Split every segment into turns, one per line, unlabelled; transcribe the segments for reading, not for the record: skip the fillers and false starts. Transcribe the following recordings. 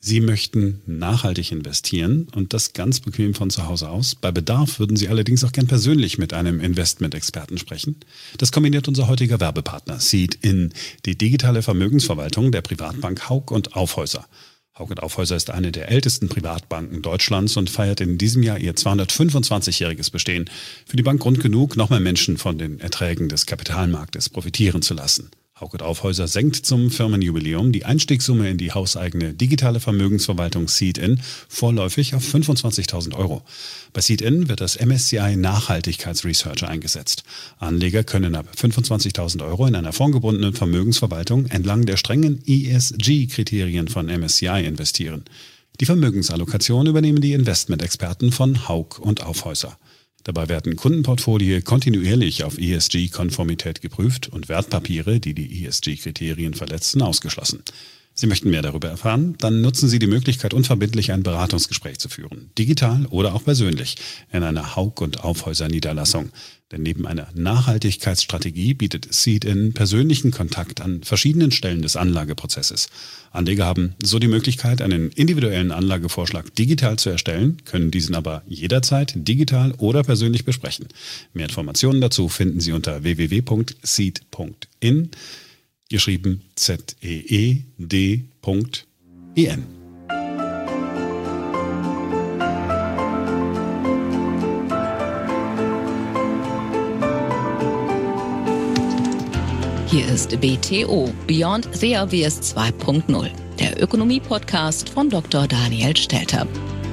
Sie möchten nachhaltig investieren und das ganz bequem von zu Hause aus. Bei Bedarf würden Sie allerdings auch gern persönlich mit einem Investment-Experten sprechen. Das kombiniert unser heutiger Werbepartner Seed-In, die digitale Vermögensverwaltung der Privatbank Hauck & Aufhäuser. Hauck & Aufhäuser ist eine der ältesten Privatbanken Deutschlands und feiert in diesem Jahr ihr 225-jähriges Bestehen. Für die Bank Grund genug, noch mehr Menschen von den Erträgen des Kapitalmarktes profitieren zu lassen. Hauck & Aufhäuser senkt zum Firmenjubiläum die Einstiegssumme in die hauseigene digitale Vermögensverwaltung Seed-In vorläufig auf 25.000 €. Bei Seed-In wird das MSCI Nachhaltigkeitsresearch eingesetzt. Anleger können ab 25.000 € in einer fondgebundenen Vermögensverwaltung entlang der strengen ESG-Kriterien von MSCI investieren. Die Vermögensallokation übernehmen die Investmentexperten von Hauck & Aufhäuser. Dabei werden Kundenportfolien kontinuierlich auf ESG-Konformität geprüft und Wertpapiere, die die ESG-Kriterien verletzen, ausgeschlossen. Sie möchten mehr darüber erfahren? Dann nutzen Sie die Möglichkeit, unverbindlich ein Beratungsgespräch zu führen. Digital oder auch persönlich in einer Hauck & Aufhäuser Niederlassung. Denn neben einer Nachhaltigkeitsstrategie bietet Seed-In persönlichen Kontakt an verschiedenen Stellen des Anlageprozesses. Anleger haben so die Möglichkeit, einen individuellen Anlagevorschlag digital zu erstellen, können diesen aber jederzeit digital oder persönlich besprechen. Mehr Informationen dazu finden Sie unter www.seed.in, geschrieben ZEED.in.
Hier ist BTO, Beyond the Obvious 2.0, der Ökonomie-Podcast von Dr. Daniel Stelter.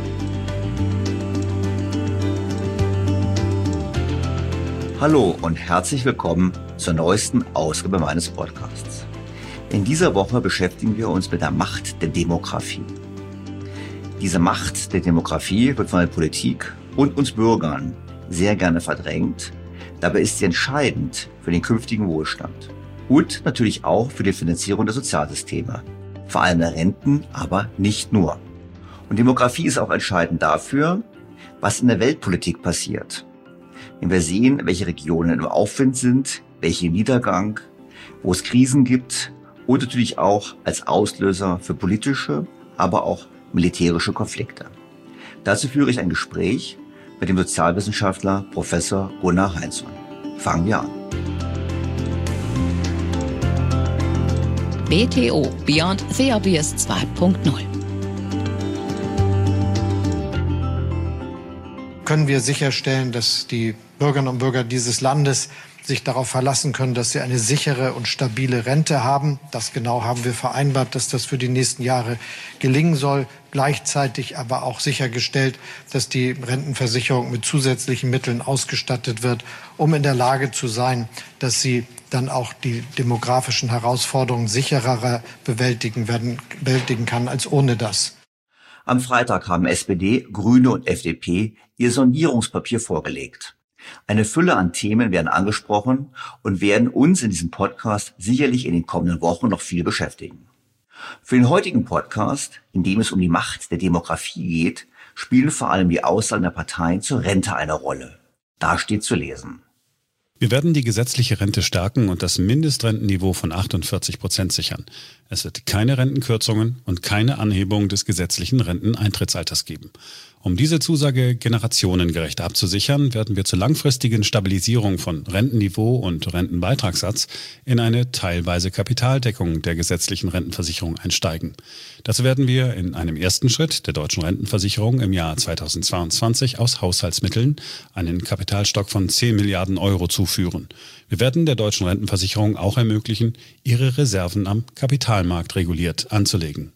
Hallo und herzlich willkommen zur neuesten Ausgabe meines Podcasts. In dieser Woche beschäftigen wir uns mit der Macht der Demografie. Diese Macht der Demografie wird von der Politik und uns Bürgern sehr gerne verdrängt. Dabei ist sie entscheidend für den künftigen Wohlstand. Und natürlich auch für die Finanzierung der Sozialsysteme. Vor allem der Renten, aber nicht nur. Und Demografie ist auch entscheidend dafür, was in der Weltpolitik passiert. Wenn wir sehen, welche Regionen im Aufwind sind, welche im Niedergang, wo es Krisen gibt und natürlich auch als Auslöser für politische, aber auch militärische Konflikte. Dazu führe ich ein Gespräch mit dem Sozialwissenschaftler Professor Gunnar Heinzson. Fangen wir an.
BTO, Beyond the Obvious 2.0.
Können wir sicherstellen, dass die Bürgerinnen und Bürger dieses Landes sich darauf verlassen können, dass sie eine sichere und stabile Rente haben. Das genau haben wir vereinbart, dass das für die nächsten Jahre gelingen soll. Gleichzeitig aber auch sichergestellt, dass die Rentenversicherung mit zusätzlichen Mitteln ausgestattet wird, um in der Lage zu sein, dass sie dann auch die demografischen Herausforderungen sicherer bewältigen kann als ohne das.
Am Freitag haben SPD, Grüne und FDP ihr Sondierungspapier vorgelegt. Eine Fülle an Themen werden angesprochen und werden uns in diesem Podcast sicherlich in den kommenden Wochen noch viel beschäftigen. Für den heutigen Podcast, in dem es um die Macht der Demografie geht, spielen vor allem die Aussagen der Parteien zur Rente eine Rolle. Da steht zu lesen:
Wir werden die gesetzliche Rente stärken und das Mindestrentenniveau von 48% sichern. Es wird keine Rentenkürzungen und keine Anhebung des gesetzlichen Renteneintrittsalters geben. Um diese Zusage generationengerecht abzusichern, werden wir zur langfristigen Stabilisierung von Rentenniveau und Rentenbeitragssatz in eine teilweise Kapitaldeckung der gesetzlichen Rentenversicherung einsteigen. Dazu werden wir in einem ersten Schritt der deutschen Rentenversicherung im Jahr 2022 aus Haushaltsmitteln einen Kapitalstock von 10 Milliarden € zuführen. Wir werden der deutschen Rentenversicherung auch ermöglichen, ihre Reserven am Kapitalmarkt reguliert anzulegen.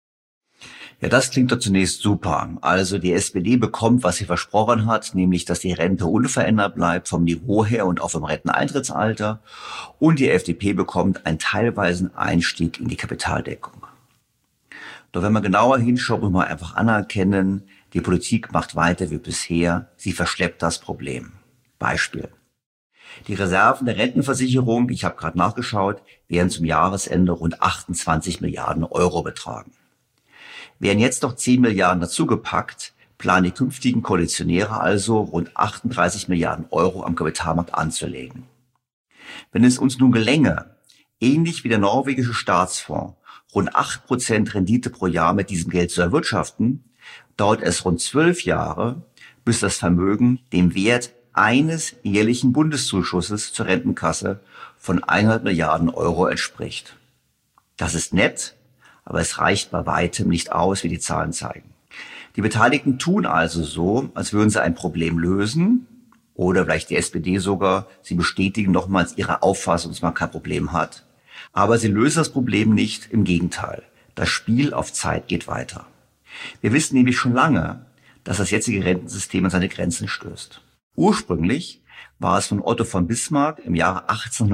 Ja, das klingt doch zunächst super. Also die SPD bekommt, was sie versprochen hat, nämlich, dass die Rente unverändert bleibt vom Niveau her und auch vom Renteneintrittsalter. Und die FDP bekommt einen teilweisen Einstieg in die Kapitaldeckung. Doch wenn man genauer hinschaut, muss man einfach anerkennen, die Politik macht weiter wie bisher. Sie verschleppt das Problem. Beispiel: Die Reserven der Rentenversicherung, ich habe gerade nachgeschaut, werden zum Jahresende rund 28 Milliarden € betragen. Werden jetzt noch 10 Milliarden dazugepackt, planen die künftigen Koalitionäre also rund 38 Milliarden € am Kapitalmarkt anzulegen. Wenn es uns nun gelänge, ähnlich wie der norwegische Staatsfonds, rund 8% Rendite pro Jahr mit diesem Geld zu erwirtschaften, dauert es rund 12 Jahre, bis das Vermögen dem Wert eines jährlichen Bundeszuschusses zur Rentenkasse von 100 Milliarden Euro entspricht. Das ist nett, aber es reicht bei weitem nicht aus, wie die Zahlen zeigen. Die Beteiligten tun also so, als würden sie ein Problem lösen, oder vielleicht die SPD sogar, sie bestätigen nochmals ihre Auffassung, dass man kein Problem hat. Aber sie lösen das Problem nicht, im Gegenteil. Das Spiel auf Zeit geht weiter. Wir wissen nämlich schon lange, dass das jetzige Rentensystem an seine Grenzen stößt. Ursprünglich war es von Otto von Bismarck im Jahre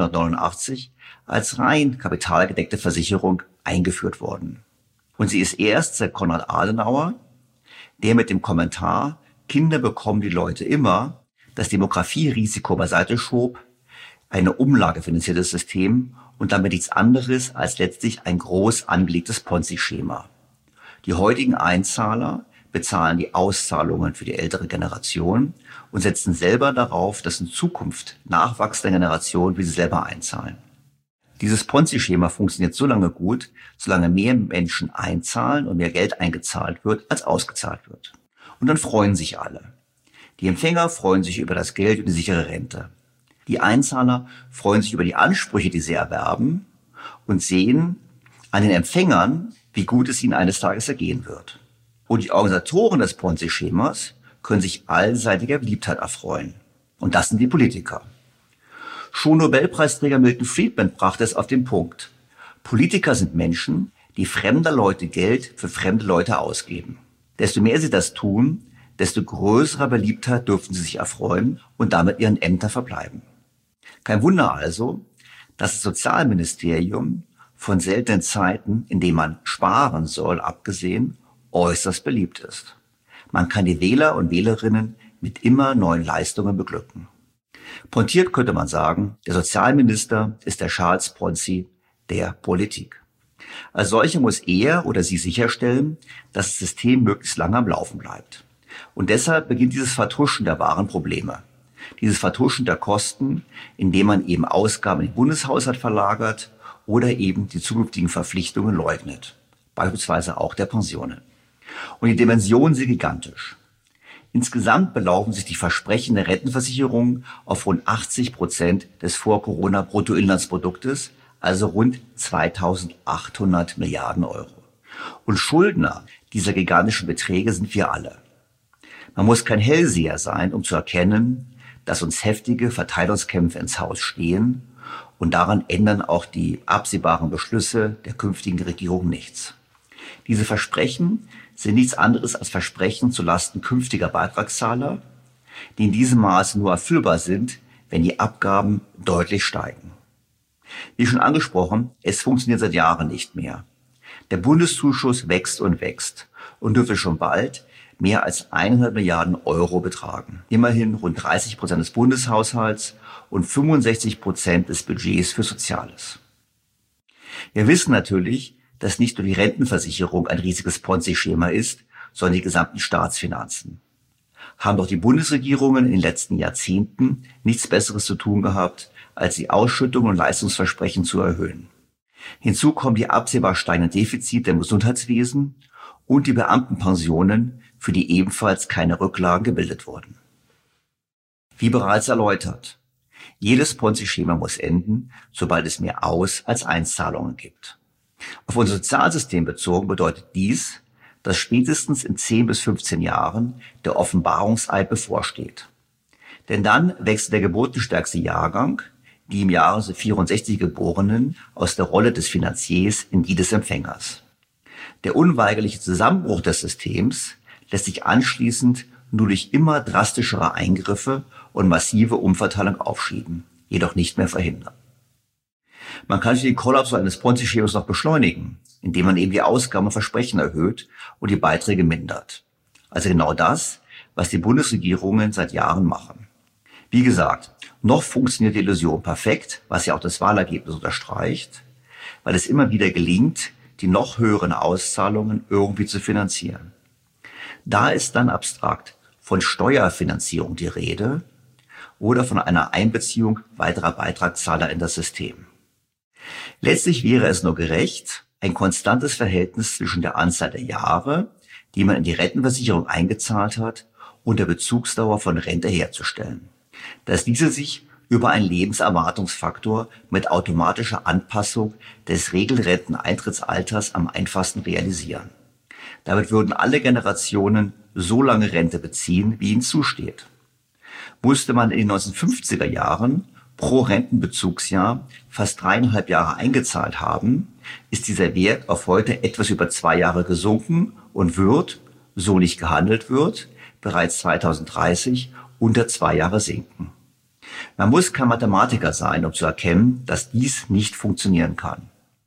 1889 als rein kapitalgedeckte Versicherung eingeführt worden. Und sie ist erst seit Konrad Adenauer, der mit dem Kommentar "Kinder bekommen die Leute immer" das Demografierisiko beiseite schob, eine umlagefinanziertes System und damit nichts anderes als letztlich ein groß angelegtes Ponzi-Schema. Die heutigen Einzahler bezahlen die Auszahlungen für die ältere Generation und setzen selber darauf, dass in Zukunft nachwachsende Generationen wie sie selber einzahlen. Dieses Ponzi-Schema funktioniert so lange gut, solange mehr Menschen einzahlen und mehr Geld eingezahlt wird, als ausgezahlt wird. Und dann freuen sich alle. Die Empfänger freuen sich über das Geld und die sichere Rente. Die Einzahler freuen sich über die Ansprüche, die sie erwerben und sehen an den Empfängern, wie gut es ihnen eines Tages ergehen wird. Und die Organisatoren des Ponzi-Schemas können sich allseitiger Beliebtheit erfreuen. Und das sind die Politiker. Schon Nobelpreisträger Milton Friedman brachte es auf den Punkt. Politiker sind Menschen, die fremder Leute Geld für fremde Leute ausgeben. Desto mehr sie das tun, desto größerer Beliebtheit dürften sie sich erfreuen und damit ihren Ämtern verbleiben. Kein Wunder also, dass das Sozialministerium von seltenen Zeiten, in denen man sparen soll, abgesehen, äußerst beliebt ist. Man kann die Wähler und Wählerinnen mit immer neuen Leistungen beglücken. Pointiert könnte man sagen, der Sozialminister ist der Charles Ponzi der Politik. Als solcher muss er oder sie sicherstellen, dass das System möglichst lange am Laufen bleibt. Und deshalb beginnt dieses Vertuschen der wahren Probleme. Dieses Vertuschen der Kosten, indem man eben Ausgaben in den Bundeshaushalt verlagert oder eben die zukünftigen Verpflichtungen leugnet. Beispielsweise auch der Pensionen. Und die Dimensionen sind gigantisch. Insgesamt belaufen sich die Versprechen der Rentenversicherung auf rund 80% des Vor-Corona-Bruttoinlandsproduktes, also rund 2.800 Milliarden Euro. Und Schuldner dieser gigantischen Beträge sind wir alle. Man muss kein Hellseher sein, um zu erkennen, dass uns heftige Verteilungskämpfe ins Haus stehen, und daran ändern auch die absehbaren Beschlüsse der künftigen Regierung nichts. Diese Versprechen sind nichts anderes als Versprechen zulasten künftiger Beitragszahler, die in diesem Maße nur erfüllbar sind, wenn die Abgaben deutlich steigen. Wie schon angesprochen, es funktioniert seit Jahren nicht mehr. Der Bundeszuschuss wächst und dürfte schon bald mehr als 100 Milliarden Euro betragen. Immerhin rund 30% des Bundeshaushalts und 65% des Budgets für Soziales. Wir wissen natürlich, dass nicht nur die Rentenversicherung ein riesiges Ponzi-Schema ist, sondern die gesamten Staatsfinanzen. Haben doch die Bundesregierungen in den letzten Jahrzehnten nichts Besseres zu tun gehabt, als die Ausschüttungen und Leistungsversprechen zu erhöhen. Hinzu kommen die absehbar steigenden Defizite im Gesundheitswesen und die Beamtenpensionen, für die ebenfalls keine Rücklagen gebildet wurden. Wie bereits erläutert, jedes Ponzi-Schema muss enden, sobald es mehr Aus- als Einzahlungen gibt. Auf unser Sozialsystem bezogen bedeutet dies, dass spätestens in 10 bis 15 Jahren der Offenbarungseid bevorsteht. Denn dann wechselt der geburtenstärkste Jahrgang, die im Jahre 64 Geborenen, aus der Rolle des Finanziers in die des Empfängers. Der unweigerliche Zusammenbruch des Systems lässt sich anschließend nur durch immer drastischere Eingriffe und massive Umverteilung aufschieben, jedoch nicht mehr verhindern. Man kann den Kollaps eines Ponzi-Schemas noch beschleunigen, indem man eben die Ausgaben und Versprechen erhöht und die Beiträge mindert. Also genau das, was die Bundesregierungen seit Jahren machen. Wie gesagt, noch funktioniert die Illusion perfekt, was ja auch das Wahlergebnis unterstreicht, weil es immer wieder gelingt, die noch höheren Auszahlungen irgendwie zu finanzieren. Da ist dann abstrakt von Steuerfinanzierung die Rede oder von einer Einbeziehung weiterer Beitragszahler in das System. Letztlich wäre es nur gerecht, ein konstantes Verhältnis zwischen der Anzahl der Jahre, die man in die Rentenversicherung eingezahlt hat, und der Bezugsdauer von Rente herzustellen. Das ließe sich über einen Lebenserwartungsfaktor mit automatischer Anpassung des Regelrenteneintrittsalters am einfachsten realisieren. Damit würden alle Generationen so lange Rente beziehen, wie ihnen zusteht. Musste man in den 1950er Jahren pro Rentenbezugsjahr fast 3,5 Jahre eingezahlt haben, ist dieser Wert auf heute etwas über 2 Jahre gesunken und wird, so nicht gehandelt wird, bereits 2030 unter 2 Jahre sinken. Man muss kein Mathematiker sein, um zu erkennen, dass dies nicht funktionieren kann.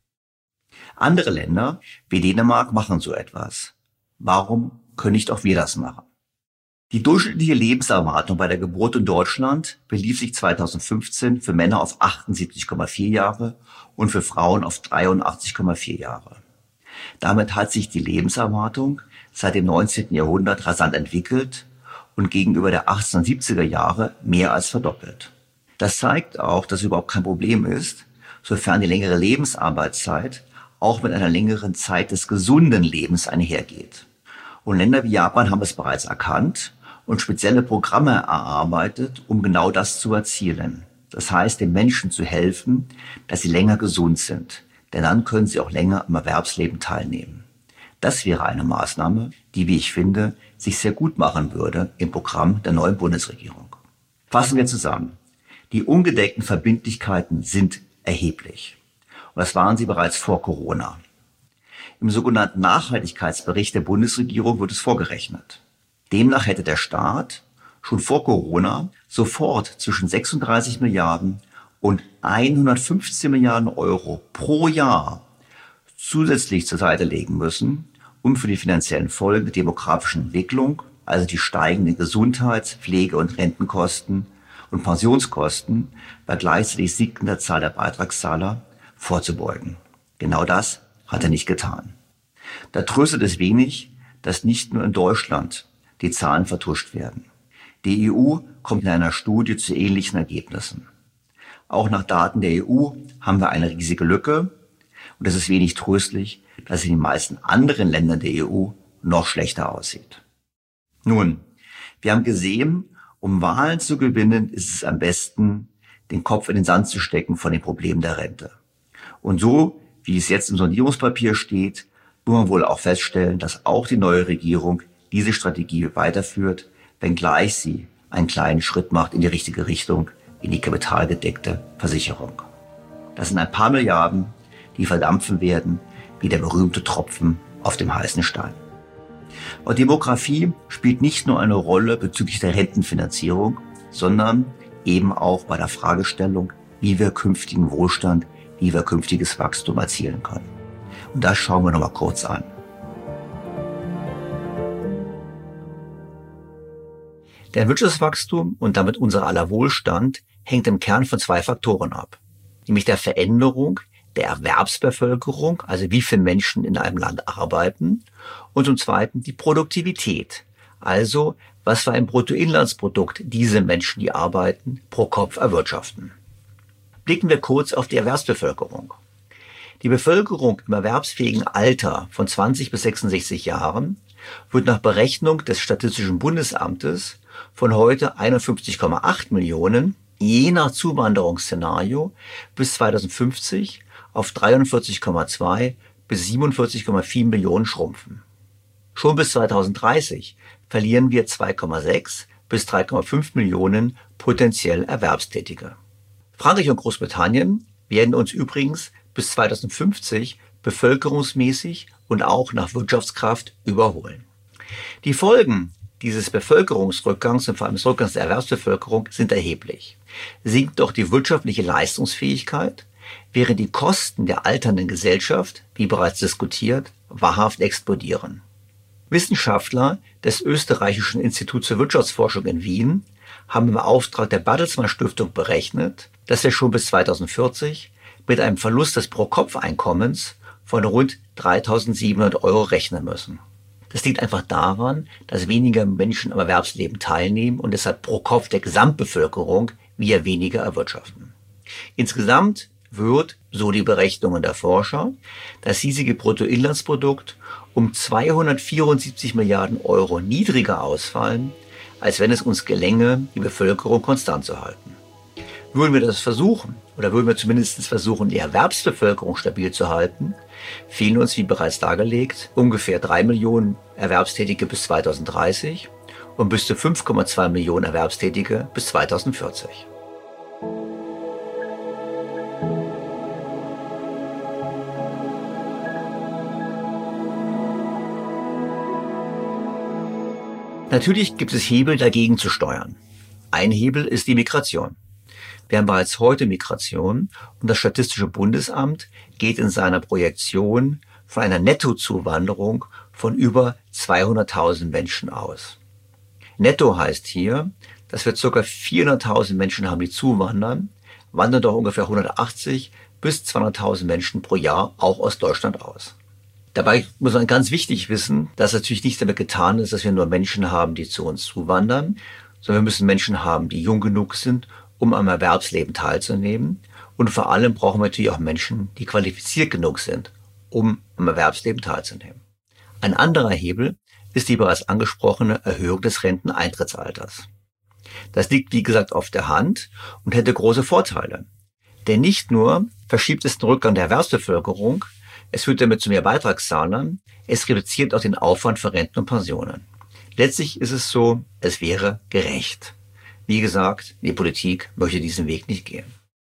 Andere Länder wie Dänemark machen so etwas. Warum können nicht auch wir das machen? Die durchschnittliche Lebenserwartung bei der Geburt in Deutschland belief sich 2015 für Männer auf 78,4 Jahre und für Frauen auf 83,4 Jahre. Damit hat sich die Lebenserwartung seit dem 19. Jahrhundert rasant entwickelt und gegenüber der 1870er Jahre mehr als verdoppelt. Das zeigt auch, dass es überhaupt kein Problem ist, sofern die längere Lebensarbeitszeit auch mit einer längeren Zeit des gesunden Lebens einhergeht. Und Länder wie Japan haben es bereits erkannt und spezielle Programme erarbeitet, um genau das zu erzielen. Das heißt, den Menschen zu helfen, dass sie länger gesund sind, denn dann können sie auch länger am Erwerbsleben teilnehmen. Das wäre eine Maßnahme, die, wie ich finde, sich sehr gut machen würde im Programm der neuen Bundesregierung. Fassen wir zusammen. Die ungedeckten Verbindlichkeiten sind erheblich. Und das waren sie bereits vor Corona. Im sogenannten Nachhaltigkeitsbericht der Bundesregierung wird es vorgerechnet. Demnach hätte der Staat schon vor Corona sofort zwischen 36 Milliarden und 115 Milliarden Euro pro Jahr zusätzlich zur Seite legen müssen, um für die finanziellen Folgen der demografischen Entwicklung, also die steigenden Gesundheits-, Pflege- und Rentenkosten und Pensionskosten bei gleichzeitig sinkender Zahl der Beitragszahler vorzubeugen. Genau das hat er nicht getan. Da tröstet es wenig, dass nicht nur in Deutschland die Zahlen vertuscht werden. Die EU kommt in einer Studie zu ähnlichen Ergebnissen. Auch nach Daten der EU haben wir eine riesige Lücke und es ist wenig tröstlich, dass es in den meisten anderen Ländern der EU noch schlechter aussieht. Nun, wir haben gesehen, um Wahlen zu gewinnen, ist es am besten, den Kopf in den Sand zu stecken von den Problemen der Rente. Und so, wie es jetzt im Sondierungspapier steht, muss man wohl auch feststellen, dass auch die neue Regierung diese Strategie weiterführt, wenngleich sie einen kleinen Schritt macht in die richtige Richtung, in die kapitalgedeckte Versicherung. Das sind ein paar Milliarden, die verdampfen werden, wie der berühmte Tropfen auf dem heißen Stein. Und Demografie spielt nicht nur eine Rolle bezüglich der Rentenfinanzierung, sondern eben auch bei der Fragestellung, wie wir künftigen Wohlstand, wie wir künftiges Wachstum erzielen können. Und das schauen wir noch mal kurz an. Der Wirtschaftswachstum und damit unser aller Wohlstand hängt im Kern von 2 Faktoren ab. Nämlich der Veränderung der Erwerbsbevölkerung, also wie viele Menschen in einem Land arbeiten, und zum Zweiten die Produktivität, also was für ein Bruttoinlandsprodukt diese Menschen, die arbeiten, pro Kopf erwirtschaften. Blicken wir kurz auf die Erwerbsbevölkerung. Die Bevölkerung im erwerbsfähigen Alter von 20 bis 66 Jahren wird nach Berechnung des Statistischen Bundesamtes von heute 51,8 Millionen je nach Zuwanderungsszenario bis 2050 auf 43,2 bis 47,4 Millionen schrumpfen. Schon bis 2030 verlieren wir 2,6 bis 3,5 Millionen potenziell Erwerbstätige. Frankreich und Großbritannien werden uns übrigens bis 2050 bevölkerungsmäßig und auch nach Wirtschaftskraft überholen. Die Folgen dieses Bevölkerungsrückgangs und vor allem des Rückgangs der Erwerbsbevölkerung sind erheblich. Sinkt doch die wirtschaftliche Leistungsfähigkeit, während die Kosten der alternden Gesellschaft, wie bereits diskutiert, wahrhaft explodieren. Wissenschaftler des Österreichischen Instituts für Wirtschaftsforschung in Wien haben im Auftrag der Bertelsmann Stiftung berechnet, dass wir schon bis 2040 mit einem Verlust des Pro-Kopf-Einkommens von rund 3.700 € rechnen müssen. Das liegt einfach daran, dass weniger Menschen am Erwerbsleben teilnehmen und deshalb pro Kopf der Gesamtbevölkerung wir weniger erwirtschaften. Insgesamt wird, so die Berechnungen der Forscher, das hiesige Bruttoinlandsprodukt um 274 Milliarden Euro niedriger ausfallen, als wenn es uns gelänge, die Bevölkerung konstant zu halten. Würden wir das versuchen, oder würden wir zumindest versuchen, die Erwerbsbevölkerung stabil zu halten, fehlen uns, wie bereits dargelegt, ungefähr 3 Millionen Erwerbstätige bis 2030 und bis zu 5,2 Millionen Erwerbstätige bis 2040. Natürlich gibt es Hebel, dagegen zu steuern. Ein Hebel ist die Migration. Wir haben bereits heute Migration und das Statistische Bundesamt geht in seiner Projektion von einer Nettozuwanderung von über 200.000 Menschen aus. Netto heißt hier, dass wir ca. 400.000 Menschen haben, die zuwandern, wandern doch ungefähr 180 bis 200.000 Menschen pro Jahr auch aus Deutschland aus. Dabei muss man ganz wichtig wissen, dass natürlich nicht damit getan ist, dass wir nur Menschen haben, die zu uns zuwandern, sondern wir müssen Menschen haben, die jung genug sind, um am Erwerbsleben teilzunehmen. Und vor allem brauchen wir natürlich auch Menschen, die qualifiziert genug sind, um am Erwerbsleben teilzunehmen. Ein anderer Hebel ist die bereits angesprochene Erhöhung des Renteneintrittsalters. Das liegt, wie gesagt, auf der Hand und hätte große Vorteile. Denn nicht nur verschiebt es den Rückgang der Erwerbsbevölkerung, es führt damit zu mehr Beitragszahlern, es reduziert auch den Aufwand für Renten und Pensionen. Letztlich ist es so, es wäre gerecht. Wie gesagt, die Politik möchte diesen Weg nicht gehen.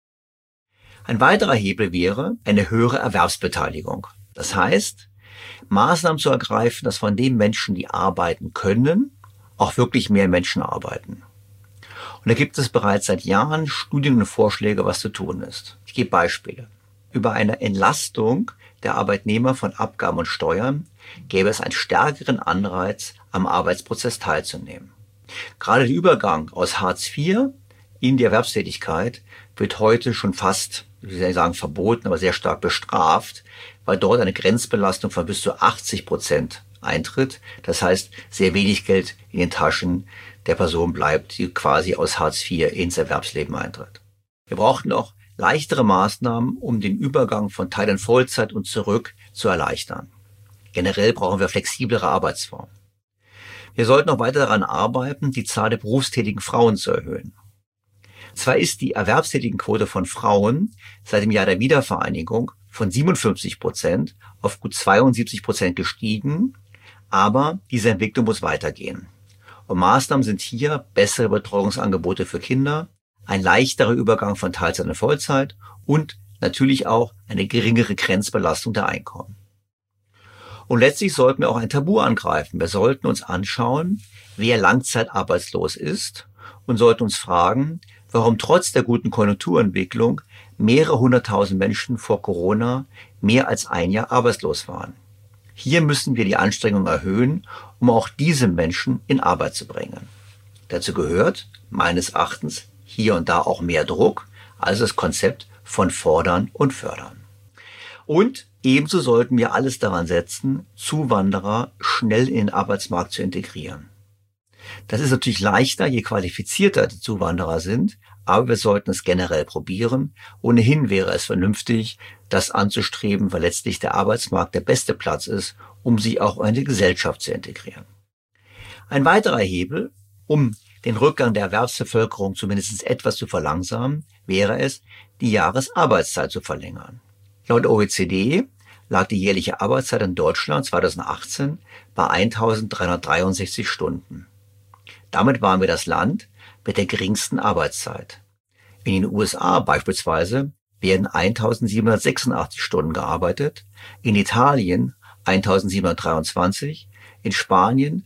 Ein weiterer Hebel wäre eine höhere Erwerbsbeteiligung. Das heißt, Maßnahmen zu ergreifen, dass von den Menschen, die arbeiten können, auch wirklich mehr Menschen arbeiten. Und da gibt es bereits seit Jahren Studien und Vorschläge, was zu tun ist. Ich gebe Beispiele. Über eine Entlastung der Arbeitnehmer von Abgaben und Steuern gäbe es einen stärkeren Anreiz, am Arbeitsprozess teilzunehmen. Gerade der Übergang aus Hartz IV in die Erwerbstätigkeit wird heute schon fast, ich will nicht sagen verboten, aber sehr stark bestraft, weil dort eine Grenzbelastung von bis zu 80% eintritt. Das heißt, sehr wenig Geld in den Taschen der Person bleibt, die quasi aus Hartz IV ins Erwerbsleben eintritt. Wir brauchten auch leichtere Maßnahmen, um den Übergang von Teil- in Vollzeit und zurück zu erleichtern. Generell brauchen wir flexiblere Arbeitsformen. Wir sollten auch weiter daran arbeiten, die Zahl der berufstätigen Frauen zu erhöhen. Zwar ist die Erwerbstätigenquote von Frauen seit dem Jahr der Wiedervereinigung von 57% auf gut 72% gestiegen, aber diese Entwicklung muss weitergehen. Und Maßnahmen sind hier bessere Betreuungsangebote für Kinder, ein leichterer Übergang von Teilzeit in Vollzeit und natürlich auch eine geringere Grenzbelastung der Einkommen. Und letztlich sollten wir auch ein Tabu angreifen. Wir sollten uns anschauen, wer langzeitarbeitslos ist und sollten uns fragen, warum trotz der guten Konjunkturentwicklung mehrere hunderttausend Menschen vor Corona mehr als ein Jahr arbeitslos waren. Hier müssen wir die Anstrengungen erhöhen, um auch diese Menschen in Arbeit zu bringen. Dazu gehört, meines Erachtens, hier und da auch mehr Druck, also das Konzept von Fordern und Fördern. Und ebenso sollten wir alles daran setzen, Zuwanderer schnell in den Arbeitsmarkt zu integrieren. Das ist natürlich leichter, je qualifizierter die Zuwanderer sind, aber wir sollten es generell probieren. Ohnehin wäre es vernünftig, das anzustreben, weil letztlich der Arbeitsmarkt der beste Platz ist, um sie auch in die Gesellschaft zu integrieren. Ein weiterer Hebel, um den Rückgang der Erwerbsbevölkerung zumindest etwas zu verlangsamen, wäre es, die Jahresarbeitszeit zu verlängern. Laut OECD lag die jährliche Arbeitszeit in Deutschland 2018 bei 1.363 Stunden. Damit waren wir das Land mit der geringsten Arbeitszeit. In den USA beispielsweise werden 1.786 Stunden gearbeitet, in Italien 1.723, in Spanien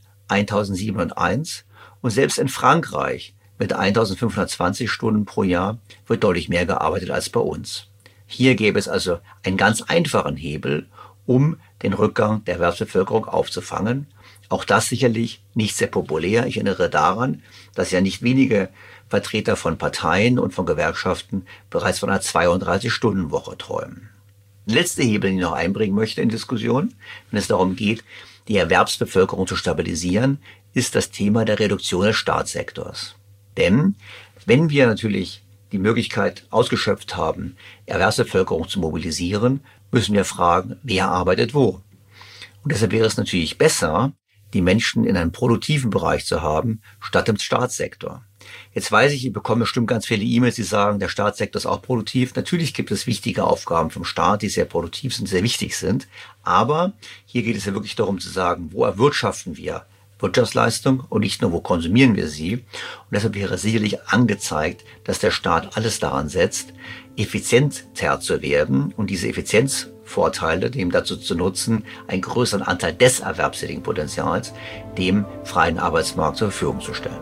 1.701 und selbst in Frankreich mit 1.520 Stunden pro Jahr wird deutlich mehr gearbeitet als bei uns. Hier gäbe es also einen ganz einfachen Hebel, um den Rückgang der Erwerbsbevölkerung aufzufangen. Auch das sicherlich nicht sehr populär. Ich erinnere daran, dass ja nicht wenige Vertreter von Parteien und von Gewerkschaften bereits von einer 32-Stunden-Woche träumen. Der letzte Hebel, den ich noch einbringen möchte in Diskussion, wenn es darum geht, die Erwerbsbevölkerung zu stabilisieren, ist das Thema der Reduktion des Staatssektors. Denn wenn wir natürlich die Möglichkeit ausgeschöpft haben, Erwerbsbevölkerung zu mobilisieren, müssen wir fragen, wer arbeitet wo. Und deshalb wäre es natürlich besser, die Menschen in einem produktiven Bereich zu haben, statt im Staatssektor. Jetzt weiß ich bekomme bestimmt ganz viele E-Mails, die sagen, der Staatssektor ist auch produktiv. Natürlich gibt es wichtige Aufgaben vom Staat, die sehr produktiv sind, sehr wichtig sind. Aber hier geht es ja wirklich darum zu sagen, wo erwirtschaften wir Wirtschaftsleistung und nicht nur, wo konsumieren wir sie. Und deshalb wäre sicherlich angezeigt, dass der Staat alles daran setzt, effizienter zu werden und diese Effizienzvorteile dem dazu zu nutzen, einen größeren Anteil des erwerbstätigen Potenzials dem freien Arbeitsmarkt zur Verfügung zu stellen.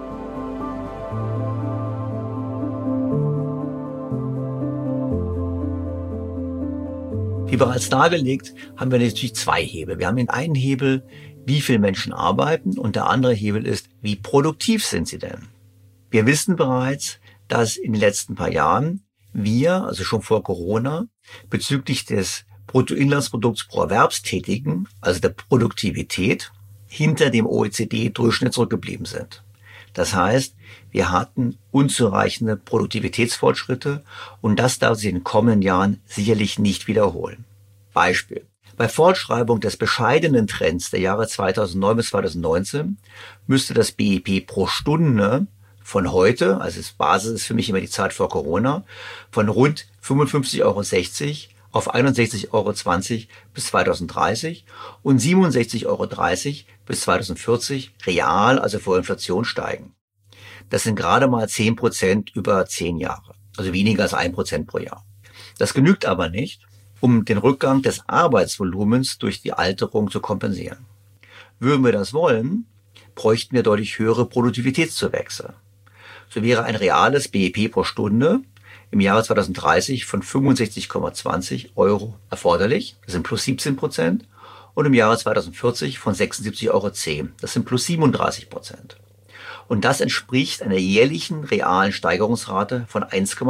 Wie bereits dargelegt, haben wir natürlich zwei Hebel. Wir haben den einen Hebel, wie viele Menschen arbeiten, und der andere Hebel ist, wie produktiv sind sie denn? Wir wissen bereits, dass in den letzten paar Jahren wir, also schon vor Corona, bezüglich des Bruttoinlandsprodukts pro Erwerbstätigen, also der Produktivität, hinter dem OECD-Durchschnitt zurückgeblieben sind. Das heißt, wir hatten unzureichende Produktivitätsfortschritte und das darf sich in den kommenden Jahren sicherlich nicht wiederholen. Beispiel. Bei Fortschreibung des bescheidenen Trends der Jahre 2009 bis 2019 müsste das BIP pro Stunde von heute, also das Basis ist für mich immer die Zeit vor Corona, von rund 55,60 € auf 61,20 € bis 2030 und 67,30 € bis 2040 real, also vor Inflation, steigen. Das sind gerade mal 10% über 10 Jahre, also weniger als 1% pro Jahr. Das genügt aber nicht, um den Rückgang des Arbeitsvolumens durch die Alterung zu kompensieren. Würden wir das wollen, bräuchten wir deutlich höhere Produktivitätszuwächse. So wäre ein reales BIP pro Stunde im Jahre 2030 von 65,20 € erforderlich, das sind plus 17%, und im Jahre 2040 von 76,10 €, das sind plus 37%. Und das entspricht einer jährlichen realen Steigerungsrate von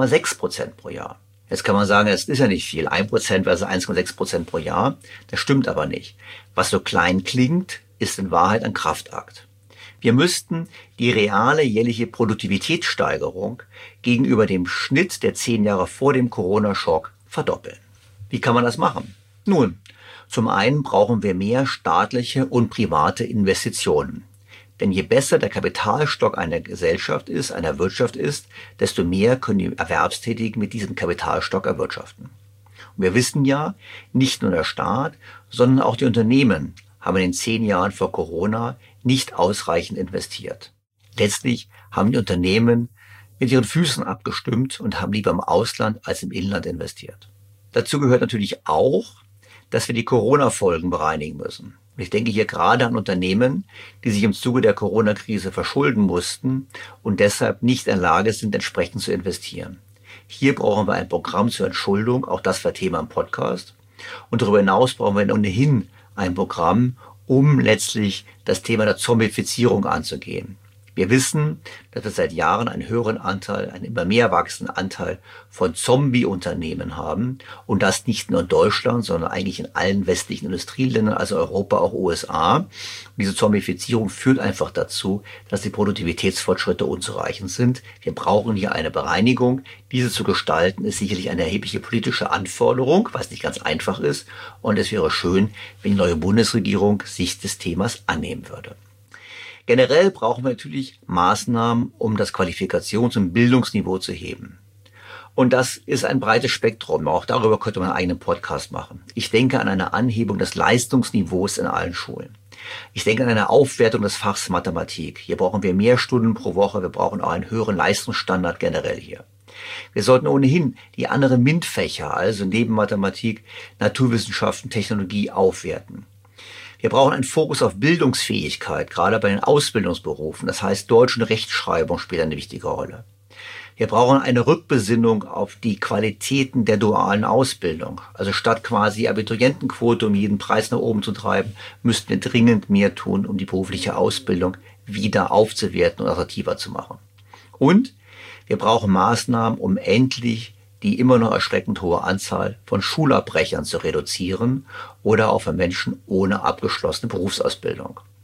1,6% pro Jahr. Jetzt kann man sagen, das ist ja nicht viel, 1% versus 1,6% pro Jahr. Das stimmt aber nicht. Was so klein klingt, ist in Wahrheit ein Kraftakt. Wir müssten die reale jährliche Produktivitätssteigerung gegenüber dem Schnitt der 10 Jahre vor dem Corona-Schock verdoppeln. Wie kann man das machen? Nun, zum einen brauchen wir mehr staatliche und private Investitionen. Denn je besser der Kapitalstock einer Gesellschaft ist, einer Wirtschaft ist, desto mehr können die Erwerbstätigen mit diesem Kapitalstock erwirtschaften. Und wir wissen ja, nicht nur der Staat, sondern auch die Unternehmen haben in den 10 Jahren vor Corona nicht ausreichend investiert. Letztlich haben die Unternehmen mit ihren Füßen abgestimmt und haben lieber im Ausland als im Inland investiert. Dazu gehört natürlich auch, dass wir die Corona-Folgen bereinigen müssen. Ich denke hier gerade an Unternehmen, die sich im Zuge der Corona-Krise verschulden mussten und deshalb nicht in der Lage sind, entsprechend zu investieren. Hier brauchen wir ein Programm zur Entschuldung, auch das war Thema im Podcast. Und darüber hinaus brauchen wir ohnehin ein Programm, um letztlich das Thema der Zombifizierung anzugehen. Wir wissen, dass wir seit Jahren einen höheren Anteil, einen immer mehr wachsenden Anteil von Zombie-Unternehmen haben. Und das nicht nur in Deutschland, sondern eigentlich in allen westlichen Industrieländern, also Europa, auch USA. Und diese Zombifizierung führt einfach dazu, dass die Produktivitätsfortschritte unzureichend sind. Wir brauchen hier eine Bereinigung. Diese zu gestalten ist sicherlich eine erhebliche politische Anforderung, was nicht ganz einfach ist. Und es wäre schön, wenn die neue Bundesregierung sich des Themas annehmen würde. Generell brauchen wir natürlich Maßnahmen, um das Qualifikations- und Bildungsniveau zu heben. Und das ist ein breites Spektrum. Auch darüber könnte man einen eigenen Podcast machen. Ich denke an eine Anhebung des Leistungsniveaus in allen Schulen. Ich denke an eine Aufwertung des Fachs Mathematik. Hier brauchen wir mehr Stunden pro Woche. Wir brauchen auch einen höheren Leistungsstandard generell hier. Wir sollten ohnehin die anderen MINT-Fächer, also neben Mathematik, Naturwissenschaften, Technologie, aufwerten. Wir brauchen einen Fokus auf Bildungsfähigkeit, gerade bei den Ausbildungsberufen. Das heißt, Deutsch und Rechtschreibung spielt eine wichtige Rolle. Wir brauchen eine Rückbesinnung auf die Qualitäten der dualen Ausbildung. Also statt quasi Abiturientenquote um jeden Preis nach oben zu treiben, müssten wir dringend mehr tun, um die berufliche Ausbildung wieder aufzuwerten und attraktiver zu machen. Und wir brauchen Maßnahmen, um endlich die immer noch erschreckend hohe Anzahl von Schulabbrechern zu reduzieren oder auch für Menschen ohne abgeschlossene Berufsausbildung.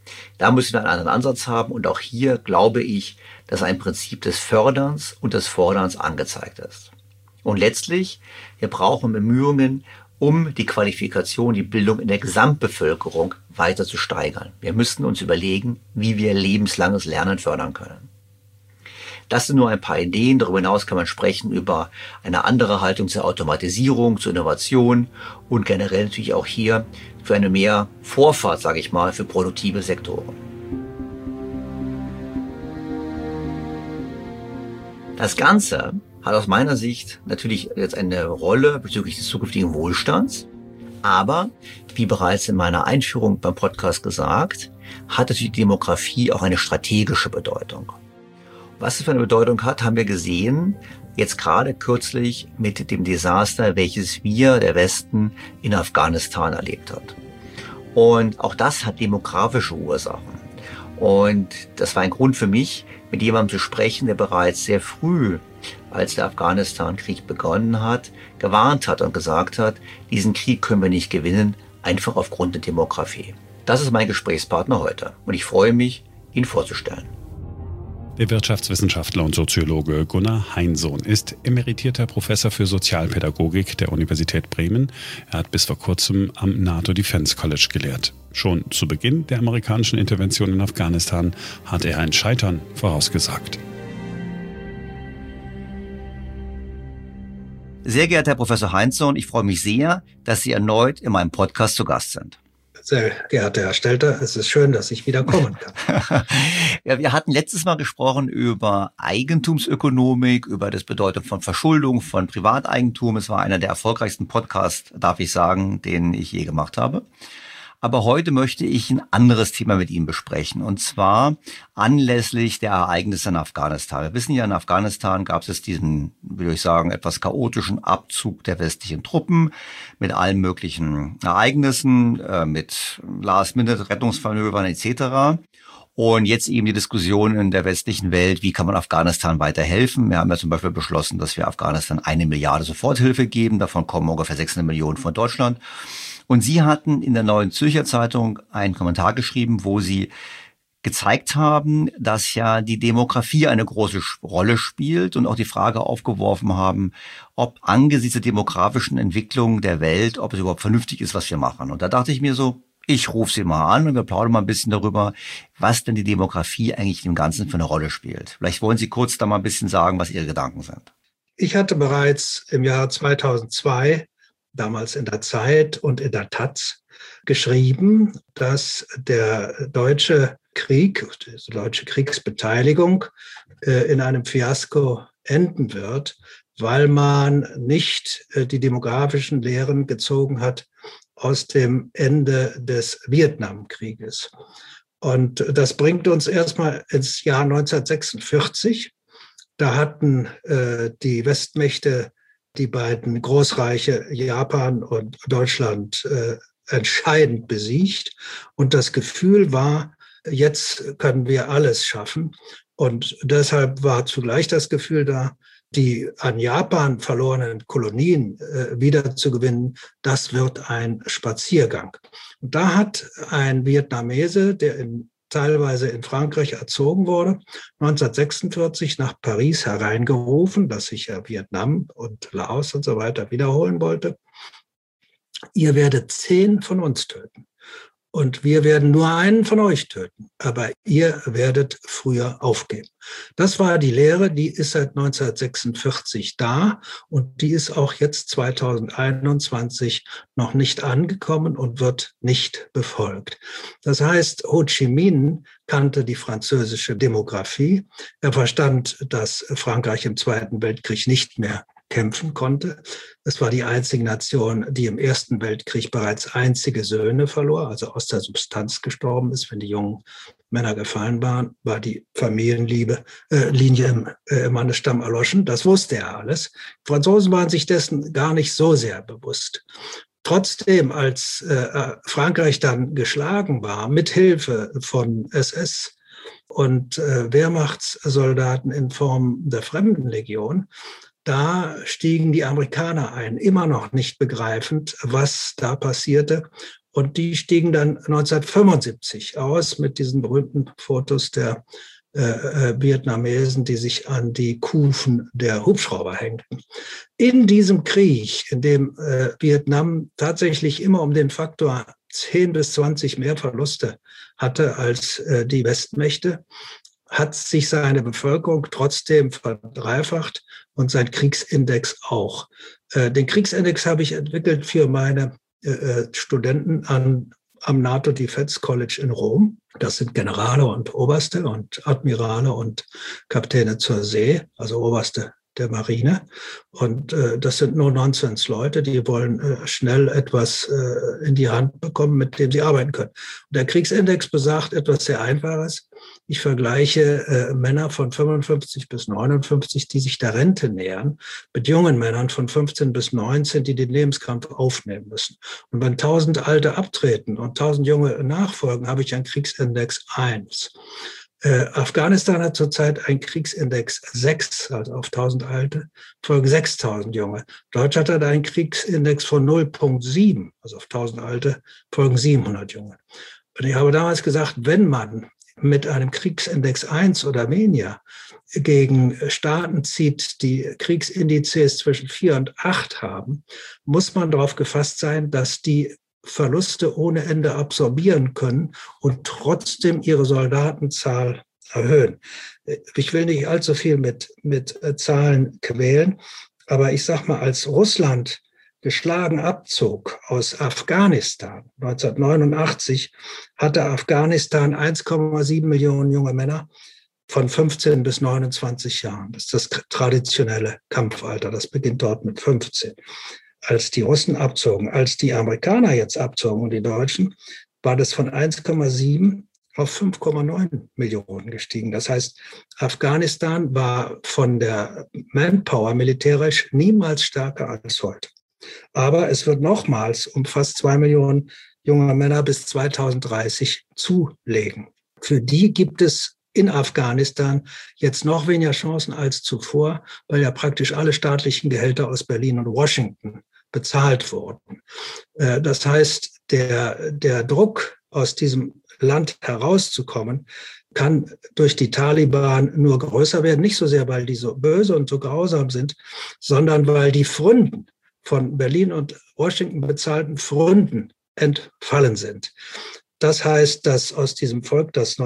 Da müssen wir einen anderen Ansatz haben und auch hier glaube ich, dass ein Prinzip des Förderns und des Forderns angezeigt ist. Und letztlich, wir brauchen Bemühungen, um die Qualifikation, die Bildung in der Gesamtbevölkerung weiter zu steigern. Wir müssten uns überlegen, wie wir lebenslanges Lernen fördern können. Das sind nur ein paar Ideen. Darüber hinaus kann man sprechen über eine andere Haltung zur Automatisierung, zur Innovation und generell natürlich auch hier für eine mehr Vorfahrt, sage ich mal, für produktive Sektoren. Das Ganze hat aus meiner Sicht natürlich jetzt eine Rolle bezüglich des zukünftigen Wohlstands. Aber, wie bereits in meiner Einführung beim Podcast gesagt, hat natürlich die Demografie auch eine strategische Bedeutung. Was es für eine Bedeutung hat, haben wir gesehen, jetzt gerade kürzlich mit dem Desaster, welches der Westen, in Afghanistan erlebt hat. Und auch das hat demografische Ursachen. Und das war ein Grund für mich, mit jemandem zu sprechen, der bereits sehr früh, als der Afghanistan-Krieg begonnen hat, gewarnt hat und gesagt hat, diesen Krieg können wir nicht gewinnen, einfach aufgrund der Demografie. Das ist mein Gesprächspartner heute und ich freue mich, ihn vorzustellen.
Der Wirtschaftswissenschaftler und Soziologe Gunnar Heinsohn ist emeritierter Professor für Sozialpädagogik der Universität Bremen. Er hat bis vor kurzem am NATO Defense College gelehrt. Schon zu Beginn der amerikanischen Intervention in Afghanistan hat er ein Scheitern vorausgesagt.
Sehr geehrter Herr Professor Heinsohn, ich freue mich sehr, dass Sie erneut in meinem Podcast zu Gast sind.
Sehr geehrter Herr Stelter, es ist schön, dass ich wieder kommen kann.
Ja, wir hatten letztes Mal gesprochen über Eigentumsökonomik, über das Bedeutung von Verschuldung, von Privateigentum. Es war einer der erfolgreichsten Podcasts, darf ich sagen, den ich je gemacht habe. Aber heute möchte ich ein anderes Thema mit Ihnen besprechen, und zwar anlässlich der Ereignisse in Afghanistan. Wir wissen ja, in Afghanistan gab es diesen, würde ich sagen, etwas chaotischen Abzug der westlichen Truppen mit allen möglichen Ereignissen, mit Last-Minute-Rettungsmanövern etc. Und jetzt eben die Diskussion in der westlichen Welt, wie kann man Afghanistan weiterhelfen? Wir haben ja zum Beispiel beschlossen, dass wir Afghanistan 1 Milliarde Soforthilfe geben, davon kommen ungefähr 600 Millionen von Deutschland. Und Sie hatten in der Neuen Zürcher Zeitung einen Kommentar geschrieben, wo Sie gezeigt haben, dass ja die Demografie eine große Rolle spielt und auch die Frage aufgeworfen haben, ob angesichts der demografischen Entwicklung der Welt, ob es überhaupt vernünftig ist, was wir machen. Und da dachte ich mir so, ich rufe Sie mal an und wir plaudern mal ein bisschen darüber, was denn die Demografie eigentlich im Ganzen für eine Rolle spielt. Vielleicht wollen Sie kurz da mal ein bisschen sagen, was Ihre Gedanken sind.
Ich hatte bereits im Jahr 2002 damals in der Zeit und in der Taz geschrieben, dass der deutsche Krieg, die deutsche Kriegsbeteiligung in einem Fiasko enden wird, weil man nicht die demografischen Lehren gezogen hat aus dem Ende des Vietnamkrieges. Und das bringt uns erstmal ins Jahr 1946. Da hatten die Westmächte die beiden Großreiche Japan und Deutschland entscheidend besiegt. Und das Gefühl war, jetzt können wir alles schaffen. Und deshalb war zugleich das Gefühl da, die an Japan verlorenen Kolonien wiederzugewinnen, das wird ein Spaziergang. Und da hat ein Vietnamese, der teilweise in Frankreich erzogen wurde, 1946 nach Paris hereingerufen, dass sich ja Vietnam und Laos und so weiter wiederholen wollte. Ihr werdet 10 von uns töten und wir werden nur einen von euch töten, aber ihr werdet früher aufgeben. Das war die Lehre, die ist seit 1946 da und die ist auch jetzt 2021 noch nicht angekommen und wird nicht befolgt. Das heißt, Ho Chi Minh kannte die französische Demografie. Er verstand, dass Frankreich im Zweiten Weltkrieg nicht mehr kämpfen konnte. Es war die einzige Nation, die im Ersten Weltkrieg bereits einzige Söhne verlor, also aus der Substanz gestorben ist. Wenn die jungen Männer gefallen waren, war die Familienlinie im Mannesstamm erloschen. Das wusste er alles. Die Franzosen waren sich dessen gar nicht so sehr bewusst. Trotzdem, als Frankreich dann geschlagen war, mit Hilfe von SS und Wehrmachtssoldaten in Form der Fremdenlegion, da stiegen die Amerikaner ein, immer noch nicht begreifend, was da passierte. Und die stiegen dann 1975 aus mit diesen berühmten Fotos der Vietnamesen, die sich an die Kufen der Hubschrauber hängten. In diesem Krieg, in dem Vietnam tatsächlich immer um den Faktor 10 bis 20 mehr Verluste hatte als die Westmächte, hat sich seine Bevölkerung trotzdem verdreifacht und sein Kriegsindex auch. Den Kriegsindex habe ich entwickelt für meine Studenten am NATO Defense College in Rom. Das sind Generale und Oberste und Admirale und Kapitäne zur See, also Oberste der Marine. Und das sind nur Nonsensleute, die wollen schnell etwas in die Hand bekommen, mit dem sie arbeiten können. Und der Kriegsindex besagt etwas sehr Einfaches. Ich vergleiche Männer von 55 bis 59, die sich der Rente nähern, mit jungen Männern von 15 bis 19, die den Lebenskampf aufnehmen müssen. Und wenn 1000 Alte abtreten und 1000 Junge nachfolgen, habe ich einen Kriegsindex 1. Afghanistan hat zurzeit einen Kriegsindex 6, also auf 1000 Alte, folgen 6000 Junge. Deutschland hat einen Kriegsindex von 0,7, also auf 1000 Alte, folgen 700 Junge. Und ich habe damals gesagt, wenn man mit einem Kriegsindex 1 oder weniger gegen Staaten zieht, die Kriegsindizes zwischen 4 und 8 haben, muss man darauf gefasst sein, dass die Verluste ohne Ende absorbieren können und trotzdem ihre Soldatenzahl erhöhen. Ich will nicht allzu viel mit Zahlen quälen, aber ich sage mal, als Russland geschlagen abzog aus Afghanistan 1989, hatte Afghanistan 1,7 Millionen junge Männer von 15 bis 29 Jahren. Das ist das traditionelle Kampfalter, das beginnt dort mit 15. Als die Russen abzogen, als die Amerikaner jetzt abzogen und die Deutschen, war das von 1,7 auf 5,9 Millionen gestiegen. Das heißt, Afghanistan war von der Manpower militärisch niemals stärker als heute. Aber es wird nochmals um fast 2 Millionen junge Männer bis 2030 zulegen. Für die gibt es in Afghanistan jetzt noch weniger Chancen als zuvor, weil ja praktisch alle staatlichen Gehälter aus Berlin und Washington bezahlt wurden. Das heißt, der Druck, aus diesem Land herauszukommen, kann durch die Taliban nur größer werden. Nicht so sehr, weil die so böse und so grausam sind, sondern weil die Pfründen von Berlin und Washington bezahlten Pfründen entfallen sind. Das heißt, dass aus diesem Volk, das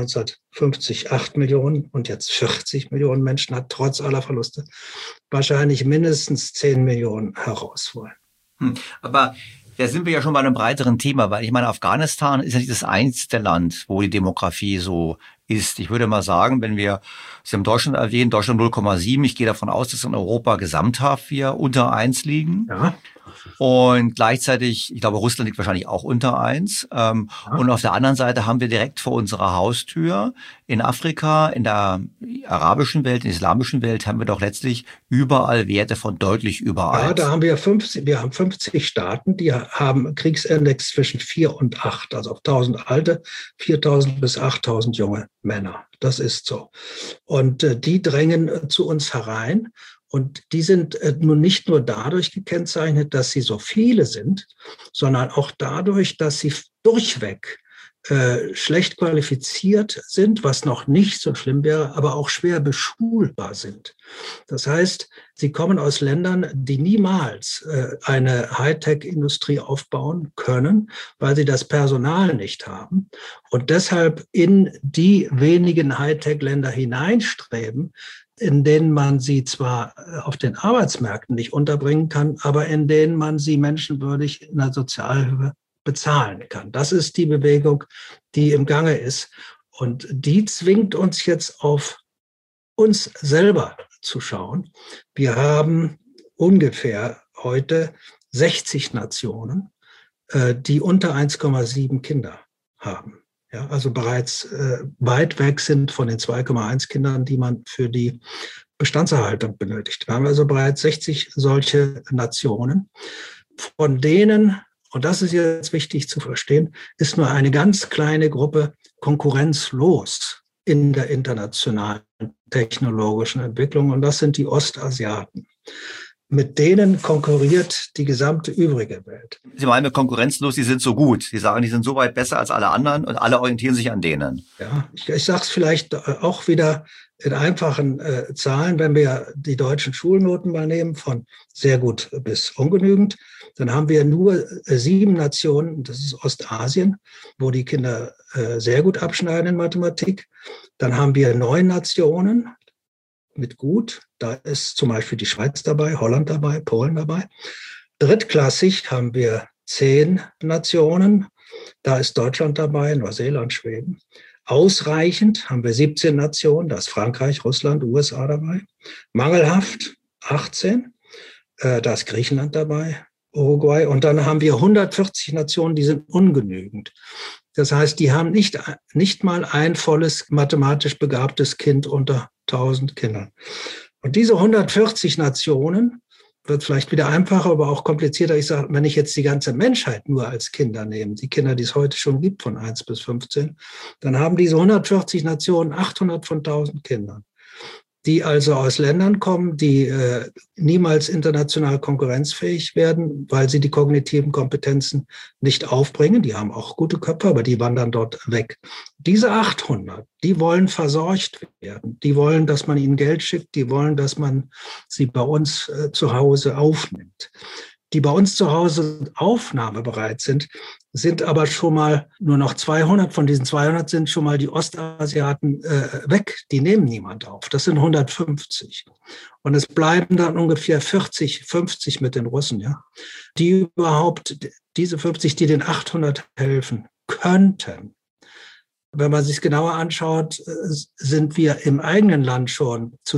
1950 8 Millionen und jetzt 40 Millionen Menschen hat, trotz aller Verluste, wahrscheinlich mindestens 10 Millionen heraus wollen.
Aber da sind wir ja schon bei einem breiteren Thema, weil ich meine, Afghanistan ist ja nicht das einzige Land, wo die Demografie so ist. Ich würde mal sagen, wenn wir, Sie haben Deutschland erwähnt, Deutschland 0,7. Ich gehe davon aus, dass in Europa gesamthaft wir unter 1 liegen. Ja. Und gleichzeitig, ich glaube, Russland liegt wahrscheinlich auch unter 1. Ja. Und auf der anderen Seite haben wir direkt vor unserer Haustür in Afrika, in der arabischen Welt, in der islamischen Welt, haben wir doch letztlich überall Werte von deutlich über 1.
Ja, da haben wir 50 Staaten, die haben Kriegsindex zwischen 4 und 8, also auf 1000 Alte, 4000 bis 8000 junge Männer. Das ist so. Und die drängen zu uns herein. Und die sind nun nicht nur dadurch gekennzeichnet, dass sie so viele sind, sondern auch dadurch, dass sie durchweg schlecht qualifiziert sind, was noch nicht so schlimm wäre, aber auch schwer beschulbar sind. Das heißt, sie kommen aus Ländern, die niemals eine Hightech-Industrie aufbauen können, weil sie das Personal nicht haben und deshalb in die wenigen Hightech-Länder hineinstreben, in denen man sie zwar auf den Arbeitsmärkten nicht unterbringen kann, aber in denen man sie menschenwürdig in der Sozialhilfe bezahlen kann. Das ist die Bewegung, die im Gange ist. Und die zwingt uns jetzt auf uns selber zu schauen. Wir haben ungefähr heute 60 Nationen, die unter 1,7 Kinder haben. Ja, also bereits weit weg sind von den 2,1 Kindern, die man für die Bestandserhaltung benötigt. Wir haben also bereits 60 solche Nationen, von denen, und das ist jetzt wichtig zu verstehen, ist nur eine ganz kleine Gruppe konkurrenzlos in der internationalen technologischen Entwicklung, und das sind die Ostasiaten. mit denen konkurriert die gesamte übrige Welt.
Sie meinen konkurrenzlos, die sind so gut. Sie sagen, die sind so weit besser als alle anderen und alle orientieren sich an denen.
Ja, ich sage es vielleicht auch wieder in einfachen Zahlen, wenn wir die deutschen Schulnoten mal nehmen, von sehr gut bis ungenügend, dann haben wir nur 7 Nationen, das ist Ostasien, wo die Kinder sehr gut abschneiden in Mathematik. Dann haben wir 9 Nationen mit gut, da ist zum Beispiel die Schweiz dabei, Holland dabei, Polen dabei. Drittklassig haben wir 10 Nationen, da ist Deutschland dabei, Neuseeland, Schweden. Ausreichend haben wir 17 Nationen, da ist Frankreich, Russland, USA dabei. Mangelhaft 18, da ist Griechenland dabei, Uruguay. Und dann haben wir 140 Nationen, die sind ungenügend. Das heißt, die haben nicht mal ein volles mathematisch begabtes Kind unter 1000 Kindern. Und diese 140 Nationen, wird vielleicht wieder einfacher, aber auch komplizierter. Ich sage, wenn ich jetzt die ganze Menschheit nur als Kinder nehme, die Kinder, die es heute schon gibt, von 1 bis 15, dann haben diese 140 Nationen 800 von 1000 Kindern, die also aus Ländern kommen, die niemals international konkurrenzfähig werden, weil sie die kognitiven Kompetenzen nicht aufbringen. Die haben auch gute Köpfe, aber die wandern dort weg. Diese 800, die wollen versorgt werden. Die wollen, dass man ihnen Geld schickt. Die wollen, dass man sie bei uns zu Hause aufnimmt. Die bei uns zu Hause aufnahmebereit sind aber schon mal nur noch 200. Von diesen 200 sind schon mal die Ostasiaten weg. Die nehmen niemand auf. Das sind 150. Und es bleiben dann ungefähr 40, 50 mit den Russen, ja, die überhaupt, diese 50, die den 800 helfen könnten. Wenn man sich genauer anschaut, sind wir im eigenen Land schon zu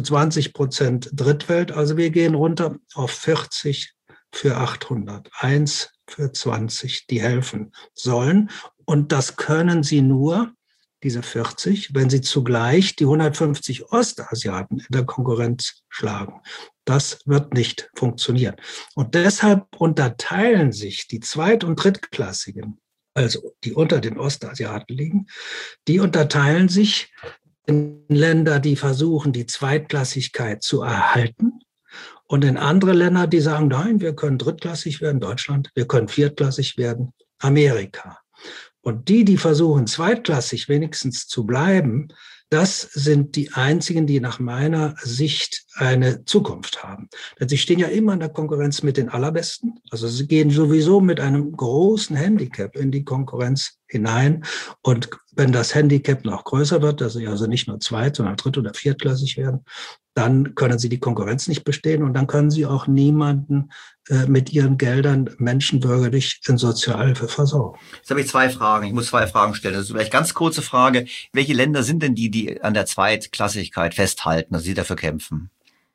20% Drittwelt. Also wir gehen runter auf 40 für 800, 1 für 20, die helfen sollen. Und das können sie nur, diese 40, wenn sie zugleich die 150 Ostasiaten in der Konkurrenz schlagen. Das wird nicht funktionieren. Und deshalb unterteilen sich die Zweit- und Drittklassigen, also die unter den Ostasiaten liegen, die unterteilen sich in Länder, die versuchen, die Zweitklassigkeit zu erhalten. Und in andere Länder, die sagen, nein, wir können drittklassig werden, Deutschland, wir können viertklassig werden, Amerika. Und die versuchen, zweitklassig wenigstens zu bleiben, das sind die einzigen, die nach meiner Sicht eine Zukunft haben. Denn sie stehen ja immer in der Konkurrenz mit den Allerbesten. Also sie gehen sowieso mit einem großen Handicap in die Konkurrenz hinein. Und wenn das Handicap noch größer wird, dass sie also nicht nur zweit-, sondern dritt- oder viertklassig werden, dann können sie die Konkurrenz nicht bestehen und dann können sie auch niemanden mit ihren Geldern menschenbürgerlich in Sozialhilfe versorgen.
Jetzt habe ich 2 Fragen. Ich muss 2 Fragen stellen. Das ist vielleicht ganz kurze Frage. Welche Länder sind denn die an der Zweitklassigkeit festhalten, dass sie dafür kämpfen?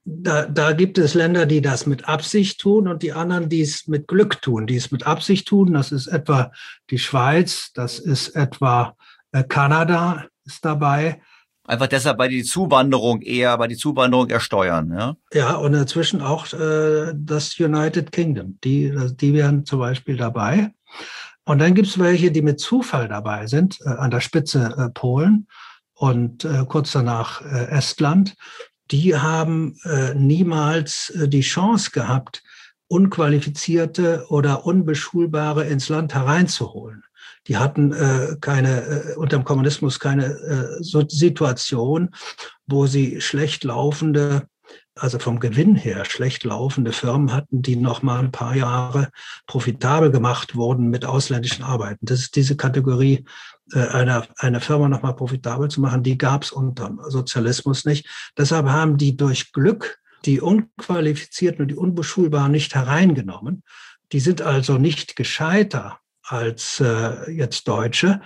Da gibt es Länder, die das mit Absicht tun und die anderen, die es mit Glück tun. Die es mit Absicht tun, das ist etwa die Schweiz, das ist etwa Kanada ist dabei.
Einfach deshalb, weil die Zuwanderung eher steuern, ja?
Ja, und inzwischen auch das United Kingdom. Die wären zum Beispiel dabei. Und dann gibt es welche, die mit Zufall dabei sind, an der Spitze Polen und kurz danach Estland. Die haben niemals die Chance gehabt, Unqualifizierte oder Unbeschulbare ins Land hereinzuholen. Die hatten unter dem Kommunismus keine Situation, wo sie schlecht laufende, also vom Gewinn her schlecht laufende Firmen hatten, die noch mal ein paar Jahre profitabel gemacht wurden mit ausländischen Arbeiten. Das ist diese Kategorie, eine Firma noch mal profitabel zu machen, die gab es unter dem Sozialismus nicht. Deshalb haben die durch Glück die Unqualifizierten und die Unbeschulbaren nicht hereingenommen. Die sind also nicht gescheiter als jetzt Deutsche,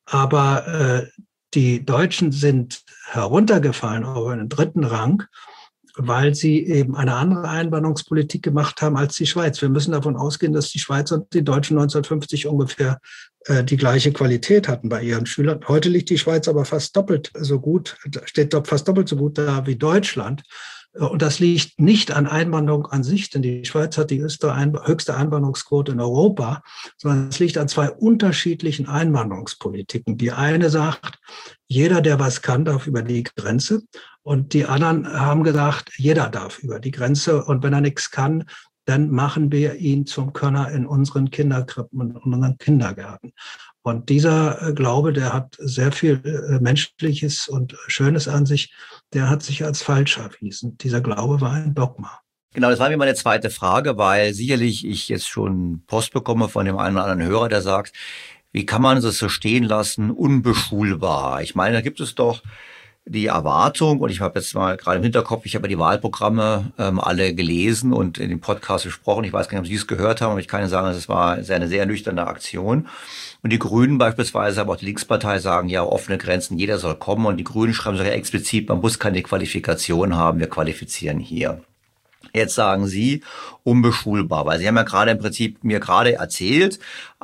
aber die Deutschen sind heruntergefallen auf einen 3. Rang, weil sie eben eine andere Einwanderungspolitik gemacht haben als die Schweiz. Wir müssen davon ausgehen, dass die Schweiz und die Deutschen 1950 ungefähr die gleiche Qualität hatten bei ihren Schülern. Heute liegt die Schweiz aber fast doppelt so gut, steht dort fast doppelt so gut da wie Deutschland. Und das liegt nicht an Einwanderung an sich, denn die Schweiz hat die höchste Einwanderungsquote in Europa, sondern es liegt an 2 unterschiedlichen Einwanderungspolitiken. Die eine sagt, jeder, der was kann, darf über die Grenze. Und die anderen haben gesagt, jeder darf über die Grenze. Und wenn er nichts kann, dann machen wir ihn zum Könner in unseren Kinderkrippen und unseren Kindergärten. Und dieser Glaube, der hat sehr viel Menschliches und Schönes an sich, der hat sich als falsch erwiesen. Dieser Glaube war ein Dogma.
Genau, das war mir meine zweite Frage, weil sicherlich ich jetzt schon Post bekomme von dem einen oder anderen Hörer, der sagt, wie kann man das so stehen lassen, unbeschulbar? Ich meine, da gibt es doch die Erwartung, und ich habe jetzt mal gerade im Hinterkopf, ich habe die Wahlprogramme alle gelesen und in dem Podcast besprochen. Ich weiß gar nicht, ob Sie es gehört haben, aber ich kann Ihnen sagen, es war eine sehr nüchterne Aktion. Und die Grünen beispielsweise, aber auch die Linkspartei sagen, ja, offene Grenzen, jeder soll kommen. Und die Grünen schreiben sogar explizit, man muss keine Qualifikation haben, wir qualifizieren hier. Jetzt sagen Sie unbeschulbar, weil Sie haben ja gerade im Prinzip mir gerade erzählt,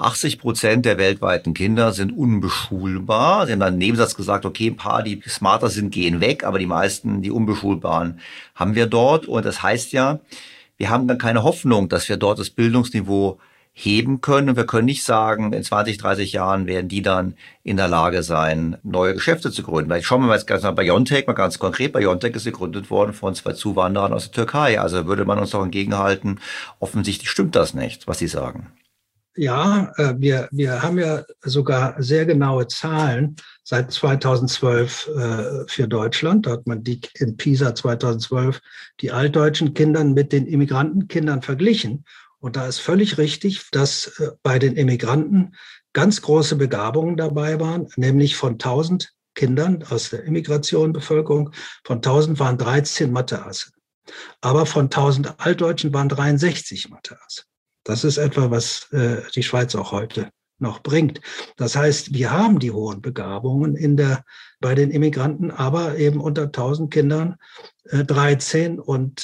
80% der weltweiten Kinder sind unbeschulbar. Sie haben dann im Nebensatz gesagt, okay, ein paar, die smarter sind, gehen weg, aber die meisten, die Unbeschulbaren, haben wir dort. Und das heißt ja, wir haben dann keine Hoffnung, dass wir dort das Bildungsniveau heben können. Und wir können nicht sagen, in 20, 30 Jahren werden die dann in der Lage sein, neue Geschäfte zu gründen. Weil schauen wir mal jetzt ganz nach BioNTech, mal ganz konkret. BioNTech ist gegründet worden von 2 Zuwanderern aus der Türkei. Also würde man uns doch entgegenhalten, offensichtlich stimmt das nicht, was Sie sagen.
Ja, wir haben ja sogar sehr genaue Zahlen seit 2012 für Deutschland. Da hat man die in PISA 2012 die altdeutschen Kinder mit den Immigrantenkindern verglichen. Und da ist völlig richtig, dass bei den Immigranten ganz große Begabungen dabei waren, nämlich von 1000 Kindern aus der Immigrationenbevölkerung, von 1000 waren 13 Matheasse. Aber von 1000 Altdeutschen waren 63 Matheasse. Das ist etwa, was die Schweiz auch heute noch bringt. Das heißt, wir haben die hohen Begabungen bei den Immigranten, aber eben unter 1000 Kindern 13 und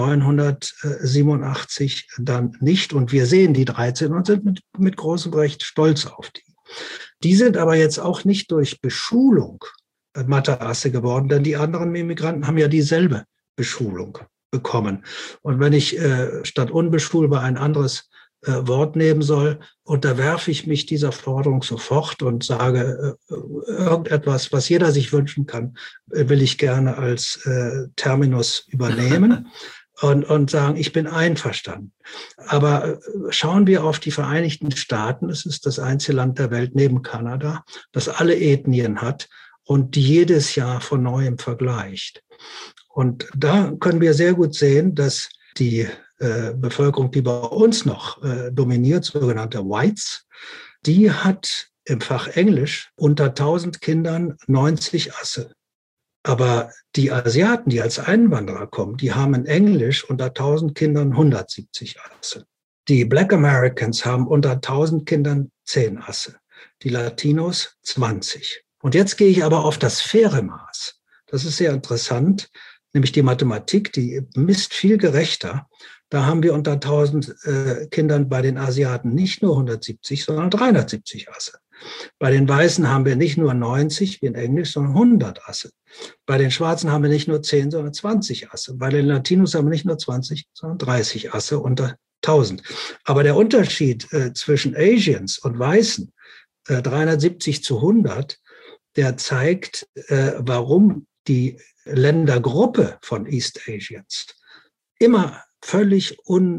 987 dann nicht. Und wir sehen die 13 und sind mit großem Recht stolz auf die. Die sind aber jetzt auch nicht durch Beschulung Matheasse geworden, denn die anderen Immigranten haben ja dieselbe Beschulung bekommen. Und wenn ich statt unbeschulbar ein anderes Wort nehmen soll, unterwerfe ich mich dieser Forderung sofort und sage, irgendetwas, was jeder sich wünschen kann, will ich gerne als Terminus übernehmen und sagen, ich bin einverstanden. Aber schauen wir auf die Vereinigten Staaten. Es ist das einzige Land der Welt neben Kanada, das alle Ethnien hat und die jedes Jahr von Neuem vergleicht. Und da können wir sehr gut sehen, dass die Bevölkerung, die bei uns noch dominiert, sogenannte Whites, die hat im Fach Englisch unter 1000 Kindern 90 Asse. Aber die Asiaten, die als Einwanderer kommen, die haben in Englisch unter 1000 Kindern 170 Asse. Die Black Americans haben unter 1000 Kindern 10 Asse. Die Latinos 20. Und jetzt gehe ich aber auf das faire Maß. Das ist sehr interessant, nämlich die Mathematik, die misst viel gerechter. Da haben wir unter 1000 Kindern bei den Asiaten nicht nur 170, sondern 370 Asse. Bei den Weißen haben wir nicht nur 90 wie in Englisch, sondern 100 Asse. Bei den Schwarzen haben wir nicht nur 10, sondern 20 Asse. Bei den Latinos haben wir nicht nur 20, sondern 30 Asse unter 1000. Aber der Unterschied zwischen Asians und Weißen, 370 zu 100, der zeigt, warum die Ländergruppe von East Asians immer völlig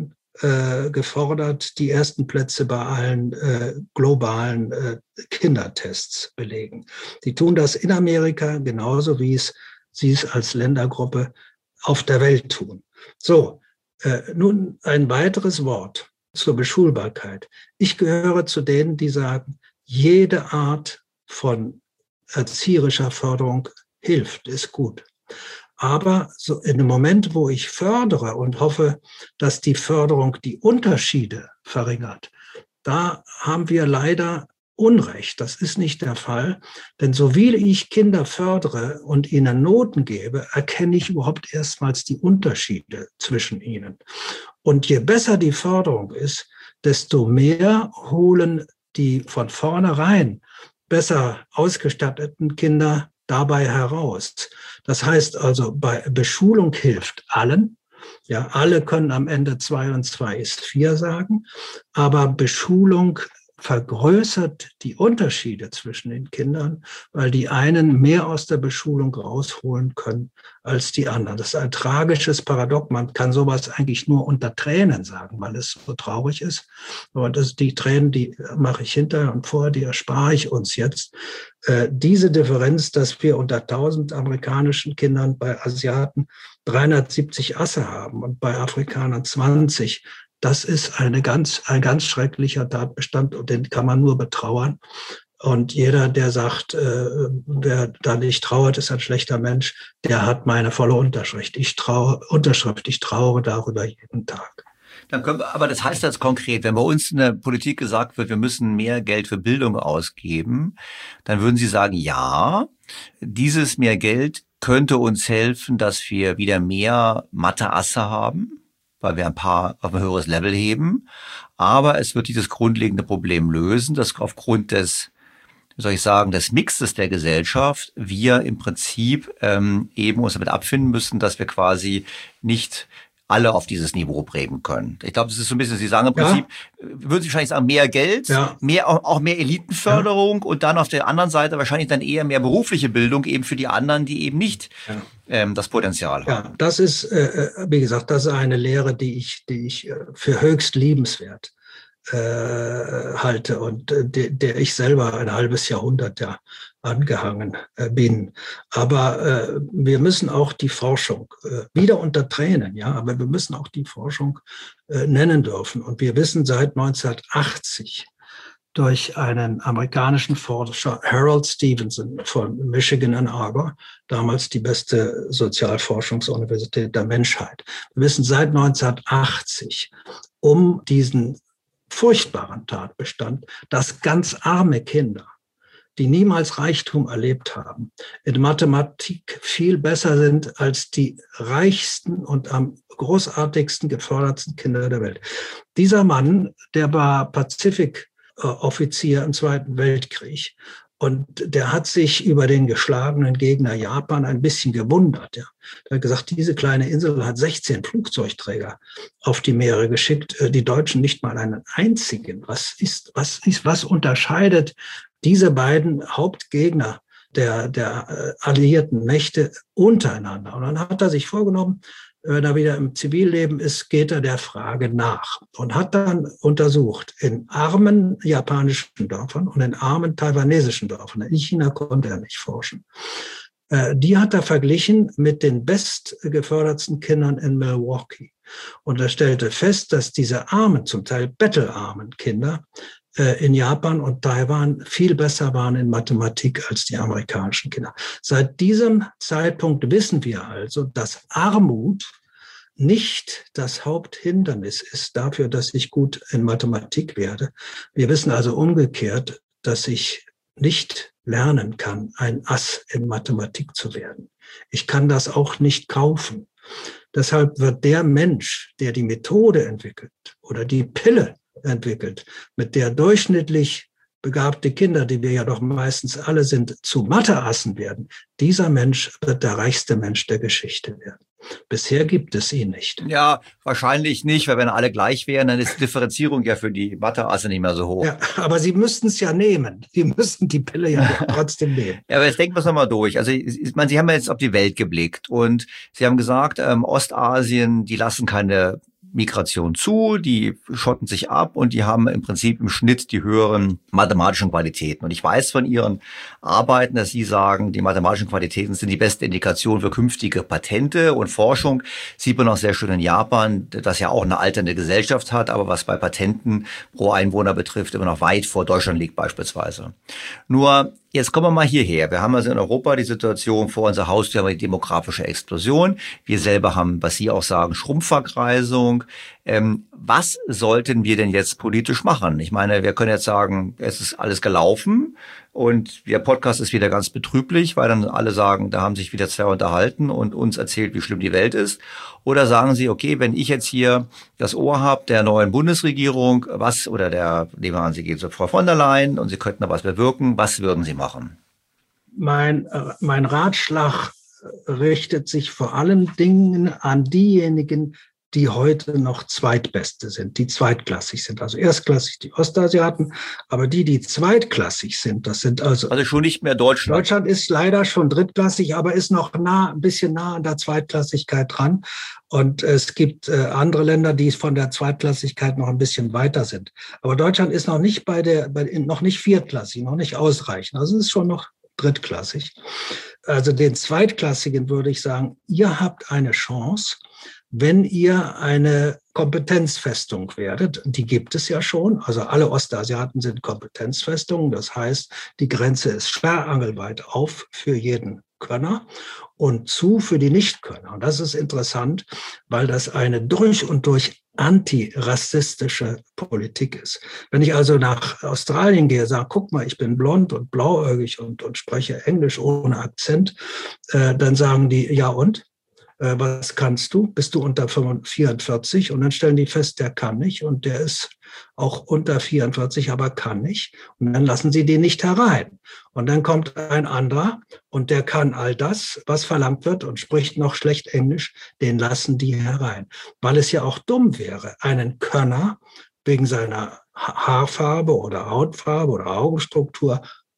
ungefordert die ersten Plätze bei allen globalen Kindertests belegen. Die tun das in Amerika genauso, wie sie es als Ländergruppe auf der Welt tun. So, nun ein weiteres Wort zur Beschulbarkeit. Ich gehöre zu denen, die sagen, jede Art von erzieherischer Förderung hilft, ist gut. Aber so in dem Moment, wo ich fördere und hoffe, dass die Förderung die Unterschiede verringert, da haben wir leider Unrecht. Das ist nicht der Fall. Denn so wie ich Kinder fördere und ihnen Noten gebe, erkenne ich überhaupt erstmals die Unterschiede zwischen ihnen. Und je besser die Förderung ist, desto mehr holen die von vornherein besser ausgestatteten Kinder dabei heraus. Das heißt also, bei Beschulung hilft allen. Ja, alle können am Ende 2 und 2 ist 4 sagen. Aber Beschulung vergrößert die Unterschiede zwischen den Kindern, weil die einen mehr aus der Beschulung rausholen können als die anderen. Das ist ein tragisches Paradox. Man kann sowas eigentlich nur unter Tränen sagen, weil es so traurig ist. Aber die Tränen, die mache ich hinterher und vorher, die erspare ich uns jetzt. Diese Differenz, dass wir unter 1000 amerikanischen Kindern bei Asiaten 370 Asse haben und bei Afrikanern 20, das ist ein ganz schrecklicher Tatbestand und den kann man nur betrauern. Und jeder, der sagt, wer da nicht trauert, ist ein schlechter Mensch, der hat meine volle Unterschrift. Ich trauere darüber jeden Tag.
Aber das heißt jetzt konkret, wenn bei uns in der Politik gesagt wird, wir müssen mehr Geld für Bildung ausgeben, dann würden Sie sagen, ja, dieses mehr Geld könnte uns helfen, dass wir wieder mehr Mathe-Asse haben, weil wir ein paar auf ein höheres Level heben. Aber es wird dieses grundlegende Problem lösen, dass aufgrund des, des Mixes der Gesellschaft wir im Prinzip eben uns damit abfinden müssen, dass wir quasi nicht alle auf dieses Niveau bringen können. Ich glaube, das ist so ein bisschen, Sie sagen im Prinzip, würden Sie wahrscheinlich sagen, mehr Geld, auch mehr Elitenförderung und dann auf der anderen Seite wahrscheinlich dann eher mehr berufliche Bildung eben für die anderen, die eben nicht das Potenzial haben. Ja,
das ist, wie gesagt, das ist eine Lehre, die ich für höchst liebenswert halte und der ich selber ein halbes Jahrhundert angehangen bin. Aber wir müssen auch die Forschung wieder unter Tränen, aber wir müssen auch die Forschung nennen dürfen. Und wir wissen seit 1980 durch einen amerikanischen Forscher, Harold Stevenson von Michigan Ann Arbor, damals die beste Sozialforschungsuniversität der Menschheit. Wir wissen seit 1980 um diesen furchtbaren Tatbestand, dass ganz arme Kinder, die niemals Reichtum erlebt haben, in Mathematik viel besser sind als die reichsten und am großartigsten gefördertsten Kinder der Welt. Dieser Mann, der war Pazifikoffizier im Zweiten Weltkrieg und der hat sich über den geschlagenen Gegner Japan ein bisschen gewundert. Er hat gesagt, diese kleine Insel hat 16 Flugzeugträger auf die Meere geschickt, die Deutschen nicht mal einen einzigen. Was unterscheidet diese beiden Hauptgegner der alliierten Mächte untereinander? Und dann hat er sich vorgenommen, wenn er wieder im Zivilleben ist, geht er der Frage nach und hat dann untersucht in armen japanischen Dörfern und in armen taiwanesischen Dörfern. In China konnte er nicht forschen. Die hat er verglichen mit den bestgefördertsten Kindern in Milwaukee. Und er stellte fest, dass diese armen, zum Teil bettelarmen Kinder in Japan und Taiwan viel besser waren in Mathematik als die amerikanischen Kinder. Seit diesem Zeitpunkt wissen wir also, dass Armut nicht das Haupthindernis ist dafür, dass ich gut in Mathematik werde. Wir wissen also umgekehrt, dass ich nicht lernen kann, ein Ass in Mathematik zu werden. Ich kann das auch nicht kaufen. Deshalb wird der Mensch, der die Methode entwickelt oder die Pille entwickelt, mit der durchschnittlich begabte Kinder, die wir ja doch meistens alle sind, zu Matheassen werden, dieser Mensch wird der reichste Mensch der Geschichte werden. Bisher gibt es ihn nicht.
Ja, wahrscheinlich nicht, weil wenn alle gleich wären, dann ist die Differenzierung ja für die Matheasse nicht mehr so hoch.
Ja, aber Sie müssten es ja nehmen. Sie müssten die Pille ja trotzdem nehmen.
Ja, aber jetzt denken wir es nochmal durch. Also ich meine, Sie haben ja jetzt auf die Welt geblickt und Sie haben gesagt, Ostasien, die lassen keine Migration zu, die schotten sich ab und die haben im Prinzip im Schnitt die höheren mathematischen Qualitäten. Und ich weiß von Ihren Arbeiten, dass Sie sagen, die mathematischen Qualitäten sind die beste Indikation für künftige Patente und Forschung. Sieht man auch sehr schön in Japan, das ja auch eine alternde Gesellschaft hat, aber was bei Patenten pro Einwohner betrifft, immer noch weit vor Deutschland liegt beispielsweise. Nur jetzt kommen wir mal hierher. Wir haben also in Europa die Situation vor unserer Haustür, haben wir die demografische Explosion. Wir selber haben, was Sie auch sagen, Schrumpfverkreisung. Was sollten wir denn jetzt politisch machen? Ich meine, wir können jetzt sagen, es ist alles gelaufen und der Podcast ist wieder ganz betrüblich, weil dann alle sagen, da haben sich wieder zwei unterhalten und uns erzählt, wie schlimm die Welt ist. Oder sagen Sie, okay, wenn ich jetzt hier das Ohr habe der neuen Bundesregierung, nehmen wir an, Sie gehen zu Frau von der Leyen und Sie könnten da was bewirken, was würden Sie machen?
Mein Ratschlag richtet sich vor allen Dingen an diejenigen, die heute noch Zweitbeste sind, die zweitklassig sind. Also erstklassig die Ostasiaten, aber die zweitklassig sind, das sind also
schon nicht mehr Deutschland.
Deutschland ist leider schon drittklassig, aber ist noch ein bisschen nah an der Zweitklassigkeit dran. Und es gibt andere Länder, die von der Zweitklassigkeit noch ein bisschen weiter sind. Aber Deutschland ist noch nicht noch nicht viertklassig, noch nicht ausreichend. Also es ist schon noch drittklassig. Also den Zweitklassigen würde ich sagen, ihr habt eine Chance, wenn ihr eine Kompetenzfestung werdet. Die gibt es ja schon. Also alle Ostasiaten sind Kompetenzfestungen. Das heißt, die Grenze ist sperrangelweit auf für jeden Könner und zu für die Nichtkönner. Und das ist interessant, weil das eine durch und durch antirassistische Politik ist. Wenn ich also nach Australien gehe, sage, guck mal, ich bin blond und blauäugig und spreche Englisch ohne Akzent, dann sagen die, ja und? Was kannst du? Bist du unter 44? Und dann stellen die fest, der kann nicht und der ist auch unter 44, aber kann nicht. Und dann lassen sie den nicht herein. Und dann kommt ein anderer und der kann all das, was verlangt wird und spricht noch schlecht Englisch, den lassen die herein. Weil es ja auch dumm wäre, einen Könner wegen seiner Haarfarbe oder Hautfarbe oder Augenstruktur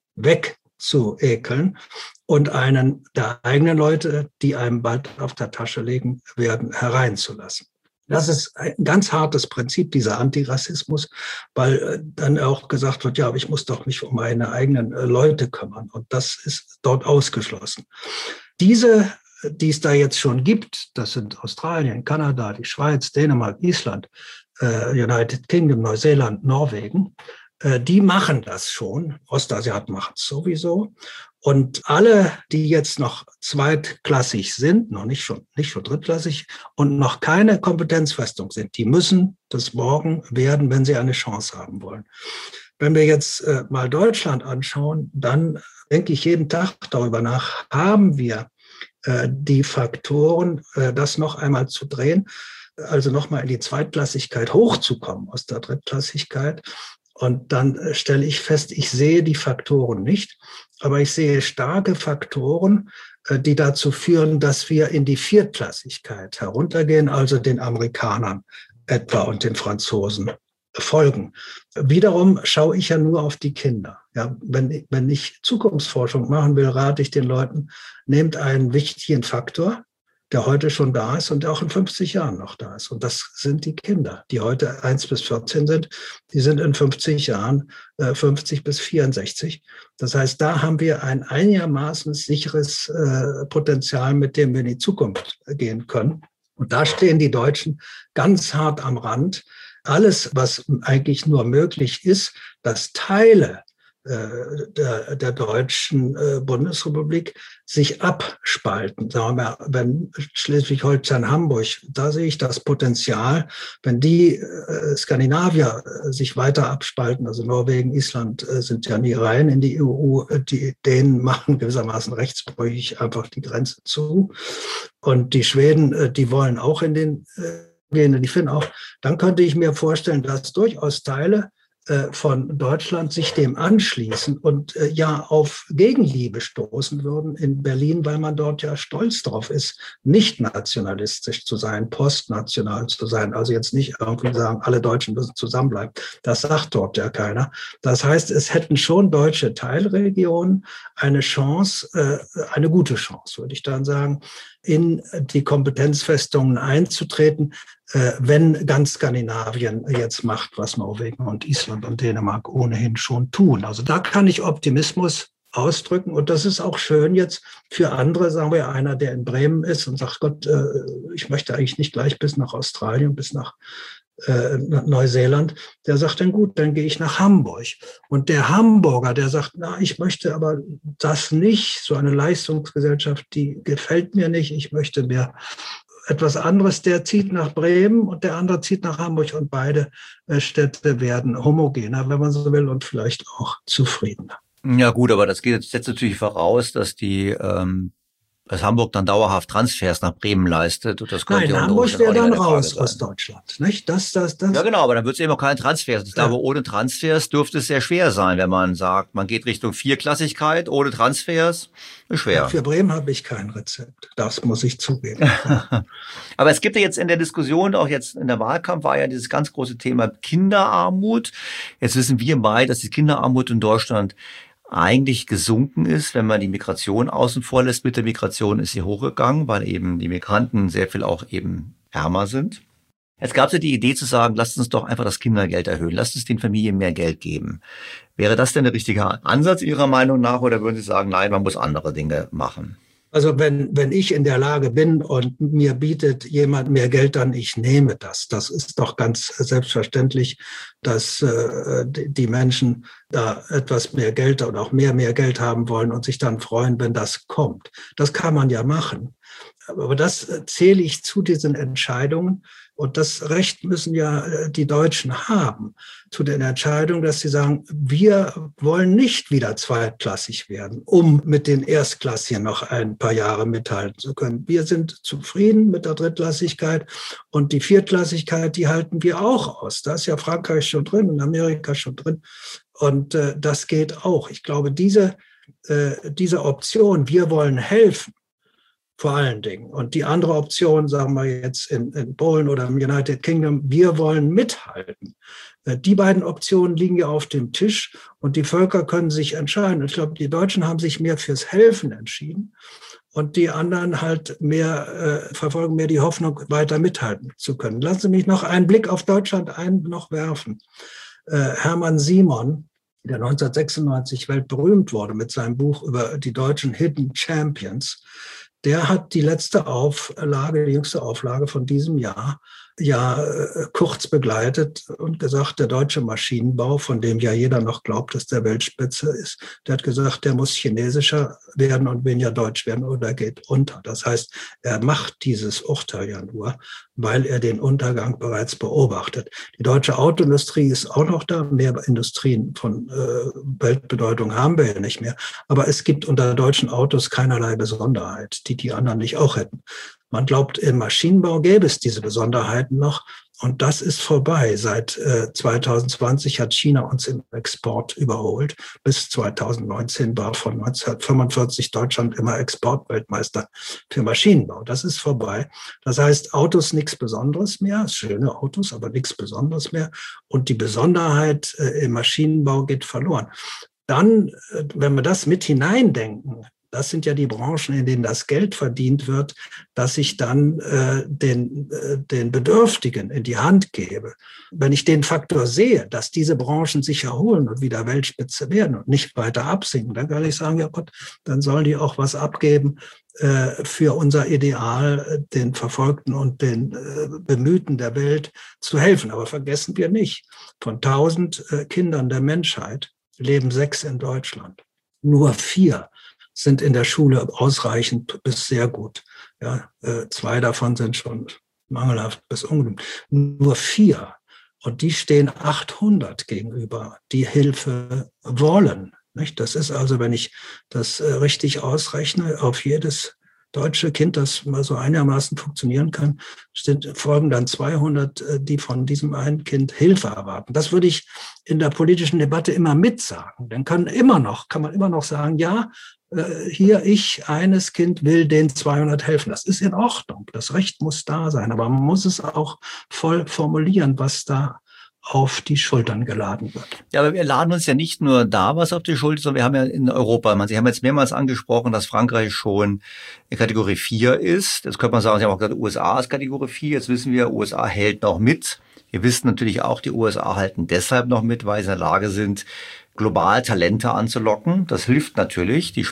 wegzuekeln und einen der eigenen Leute, die einem bald auf der Tasche legen werden, hereinzulassen. Das ist ein ganz hartes Prinzip, dieser Antirassismus, weil dann auch gesagt wird, ja, aber ich muss doch mich um meine eigenen Leute kümmern. Und das ist dort ausgeschlossen. Diese, die es da jetzt schon gibt, das sind Australien, Kanada, die Schweiz, Dänemark, Island, United Kingdom, Neuseeland, Norwegen, die machen das schon. Ostasiaten machen es sowieso. Und alle, die jetzt noch zweitklassig sind, noch nicht schon drittklassig und noch keine Kompetenzfestung sind, die müssen das morgen werden, wenn sie eine Chance haben wollen. Wenn wir jetzt mal Deutschland anschauen, dann denke ich jeden Tag darüber nach, haben wir die Faktoren, das noch einmal zu drehen, also nochmal in die Zweitklassigkeit hochzukommen aus der Drittklassigkeit. Und dann stelle ich fest, ich sehe die Faktoren nicht, aber ich sehe starke Faktoren, die dazu führen, dass wir in die Viertklassigkeit heruntergehen, also den Amerikanern etwa und den Franzosen folgen. Wiederum schaue ich ja nur auf die Kinder. Ja, wenn ich Zukunftsforschung machen will, rate ich den Leuten, nehmt einen wichtigen Faktor, der heute schon da ist und der auch in 50 Jahren noch da ist. Und das sind die Kinder, die heute 1 bis 14 sind. Die sind in 50 Jahren 50 bis 64. Das heißt, da haben wir ein einigermaßen sicheres Potenzial, mit dem wir in die Zukunft gehen können. Und da stehen die Deutschen ganz hart am Rand. Alles, was eigentlich nur möglich ist, dass Teile der deutschen Bundesrepublik sich abspalten. Sagen wir, wenn Schleswig-Holstein, Hamburg, da sehe ich das Potenzial, wenn die Skandinavier sich weiter abspalten, also Norwegen, Island sind ja nie rein in die EU, denen machen gewissermaßen rechtsbrüchig einfach die Grenze zu. Und die Schweden, die wollen auch in den gehen, die Finnen auch. Dann könnte ich mir vorstellen, dass durchaus Teile von Deutschland sich dem anschließen und ja auf Gegenliebe stoßen würden in Berlin, weil man dort ja stolz drauf ist, nicht nationalistisch zu sein, postnational zu sein. Also jetzt nicht irgendwie sagen, alle Deutschen müssen zusammenbleiben. Das sagt dort ja keiner. Das heißt, es hätten schon deutsche Teilregionen eine Chance, eine gute Chance, würde ich dann sagen, in die Kompetenzfestungen einzutreten, wenn ganz Skandinavien jetzt macht, was Norwegen und Island und Dänemark ohnehin schon tun. Also da kann ich Optimismus ausdrücken. Und das ist auch schön jetzt für andere, sagen wir, einer, der in Bremen ist und sagt, Gott, ich möchte eigentlich nicht gleich bis nach Australien, bis nach Neuseeland, der sagt dann gut, dann gehe ich nach Hamburg. Und der Hamburger, der sagt, na, ich möchte aber das nicht, so eine Leistungsgesellschaft, die gefällt mir nicht, ich möchte mir etwas anderes, der zieht nach Bremen und der andere zieht nach Hamburg und beide Städte werden homogener, wenn man so will, und vielleicht auch zufriedener.
Ja gut, aber das setzt natürlich voraus, dass die Dass Hamburg dann dauerhaft Transfers nach Bremen leistet. Und das könnte
Nein, Hamburg wäre dann raus aus Deutschland. Nicht? Das.
Ja, genau, aber dann wird es eben auch keine Transfers. Ich glaube, ohne Transfers dürfte es sehr schwer sein, wenn man sagt, man geht Richtung Vierklassigkeit, ohne Transfers, ist schwer.
Ja, für Bremen habe ich kein Rezept. Das muss ich zugeben.
Aber es gibt ja jetzt in der Diskussion, auch jetzt in der Wahlkampf, war ja dieses ganz große Thema Kinderarmut. Jetzt wissen wir beide, dass die Kinderarmut in Deutschland eigentlich gesunken ist, wenn man die Migration außen vor lässt. Mit der Migration ist sie hochgegangen, weil eben die Migranten sehr viel auch eben ärmer sind. Jetzt gab es ja die Idee zu sagen, lasst uns doch einfach das Kindergeld erhöhen, lasst uns den Familien mehr Geld geben. Wäre das denn der richtige Ansatz Ihrer Meinung nach oder würden Sie sagen, nein, man muss andere Dinge machen?
Also wenn ich in der Lage bin und mir bietet jemand mehr Geld an, ich nehme das. Das ist doch ganz selbstverständlich, dass die Menschen da etwas mehr Geld oder auch mehr Geld haben wollen und sich dann freuen, wenn das kommt. Das kann man ja machen. Aber das zähle ich zu diesen Entscheidungen. Und das Recht müssen ja die Deutschen haben, zu den Entscheidungen, dass sie sagen, wir wollen nicht wieder zweitklassig werden, um mit den Erstklassigen noch ein paar Jahre mithalten zu können. Wir sind zufrieden mit der Drittklassigkeit und die Viertklassigkeit, die halten wir auch aus. Da ist ja Frankreich schon drin und Amerika schon drin. Und das geht auch. Ich glaube, diese Option, wir wollen helfen, vor allen Dingen. Und die andere Option, sagen wir jetzt in Polen oder im United Kingdom, wir wollen mithalten. Die beiden Optionen liegen ja auf dem Tisch und die Völker können sich entscheiden. Ich glaube, die Deutschen haben sich mehr fürs Helfen entschieden und die anderen halt verfolgen mehr die Hoffnung, weiter mithalten zu können. Lassen Sie mich noch einen Blick auf Deutschland noch werfen. Hermann Simon, der 1996 weltberühmt wurde mit seinem Buch über die deutschen Hidden Champions, der hat die letzte Auflage, die jüngste Auflage von diesem Jahr, kurz begleitet und gesagt, der deutsche Maschinenbau, von dem ja jeder noch glaubt, dass der Weltspitze ist, der hat gesagt, der muss chinesischer werden und weniger deutsch werden oder geht unter. Das heißt, er macht dieses Urteil ja nur, weil er den Untergang bereits beobachtet. Die deutsche Autoindustrie ist auch noch da. Mehr Industrien von Weltbedeutung haben wir ja nicht mehr. Aber es gibt unter deutschen Autos keinerlei Besonderheit, die anderen nicht auch hätten. Man glaubt, im Maschinenbau gäbe es diese Besonderheiten noch. Und das ist vorbei. Seit 2020 hat China uns im Export überholt. Bis 2019 war von 1945 Deutschland immer Exportweltmeister für Maschinenbau. Das ist vorbei. Das heißt, Autos nichts Besonderes mehr. Schöne Autos, aber nichts Besonderes mehr. Und die Besonderheit im Maschinenbau geht verloren. Dann, wenn wir das mit hineindenken, das sind ja die Branchen, in denen das Geld verdient wird, dass ich dann den Bedürftigen in die Hand gebe. Wenn ich den Faktor sehe, dass diese Branchen sich erholen und wieder Weltspitze werden und nicht weiter absinken, dann kann ich sagen, ja Gott, dann sollen die auch was abgeben für unser Ideal, den Verfolgten und den Bemühten der Welt zu helfen. Aber vergessen wir nicht, von 1000 Kindern der Menschheit leben 6 in Deutschland. Nur 4 sind in der Schule ausreichend bis sehr gut. Ja, 2 davon sind schon mangelhaft bis ungenügend. Nur 4. Und die stehen 800 gegenüber, die Hilfe wollen. Nicht? Das ist also, wenn ich das richtig ausrechne, auf jedes deutsche Kind, das mal so einigermaßen funktionieren kann, folgen dann 200, die von diesem einen Kind Hilfe erwarten. Das würde ich in der politischen Debatte immer mitsagen. Dann kann man immer noch sagen, ja, hier eines Kind will den 200 helfen. Das ist in Ordnung. Das Recht muss da sein. Aber man muss es auch voll formulieren, was da auf die Schultern geladen wird.
Ja, aber wir laden uns ja nicht nur da was auf die Schulter, sondern wir haben ja in Europa, Sie haben jetzt mehrmals angesprochen, dass Frankreich schon in Kategorie 4 ist. Jetzt könnte man sagen, Sie haben auch gesagt, USA ist Kategorie 4. Jetzt wissen wir, USA hält noch mit. Wir wissen natürlich auch, die USA halten deshalb noch mit, weil sie in der Lage sind, global Talente anzulocken. Das hilft natürlich. Die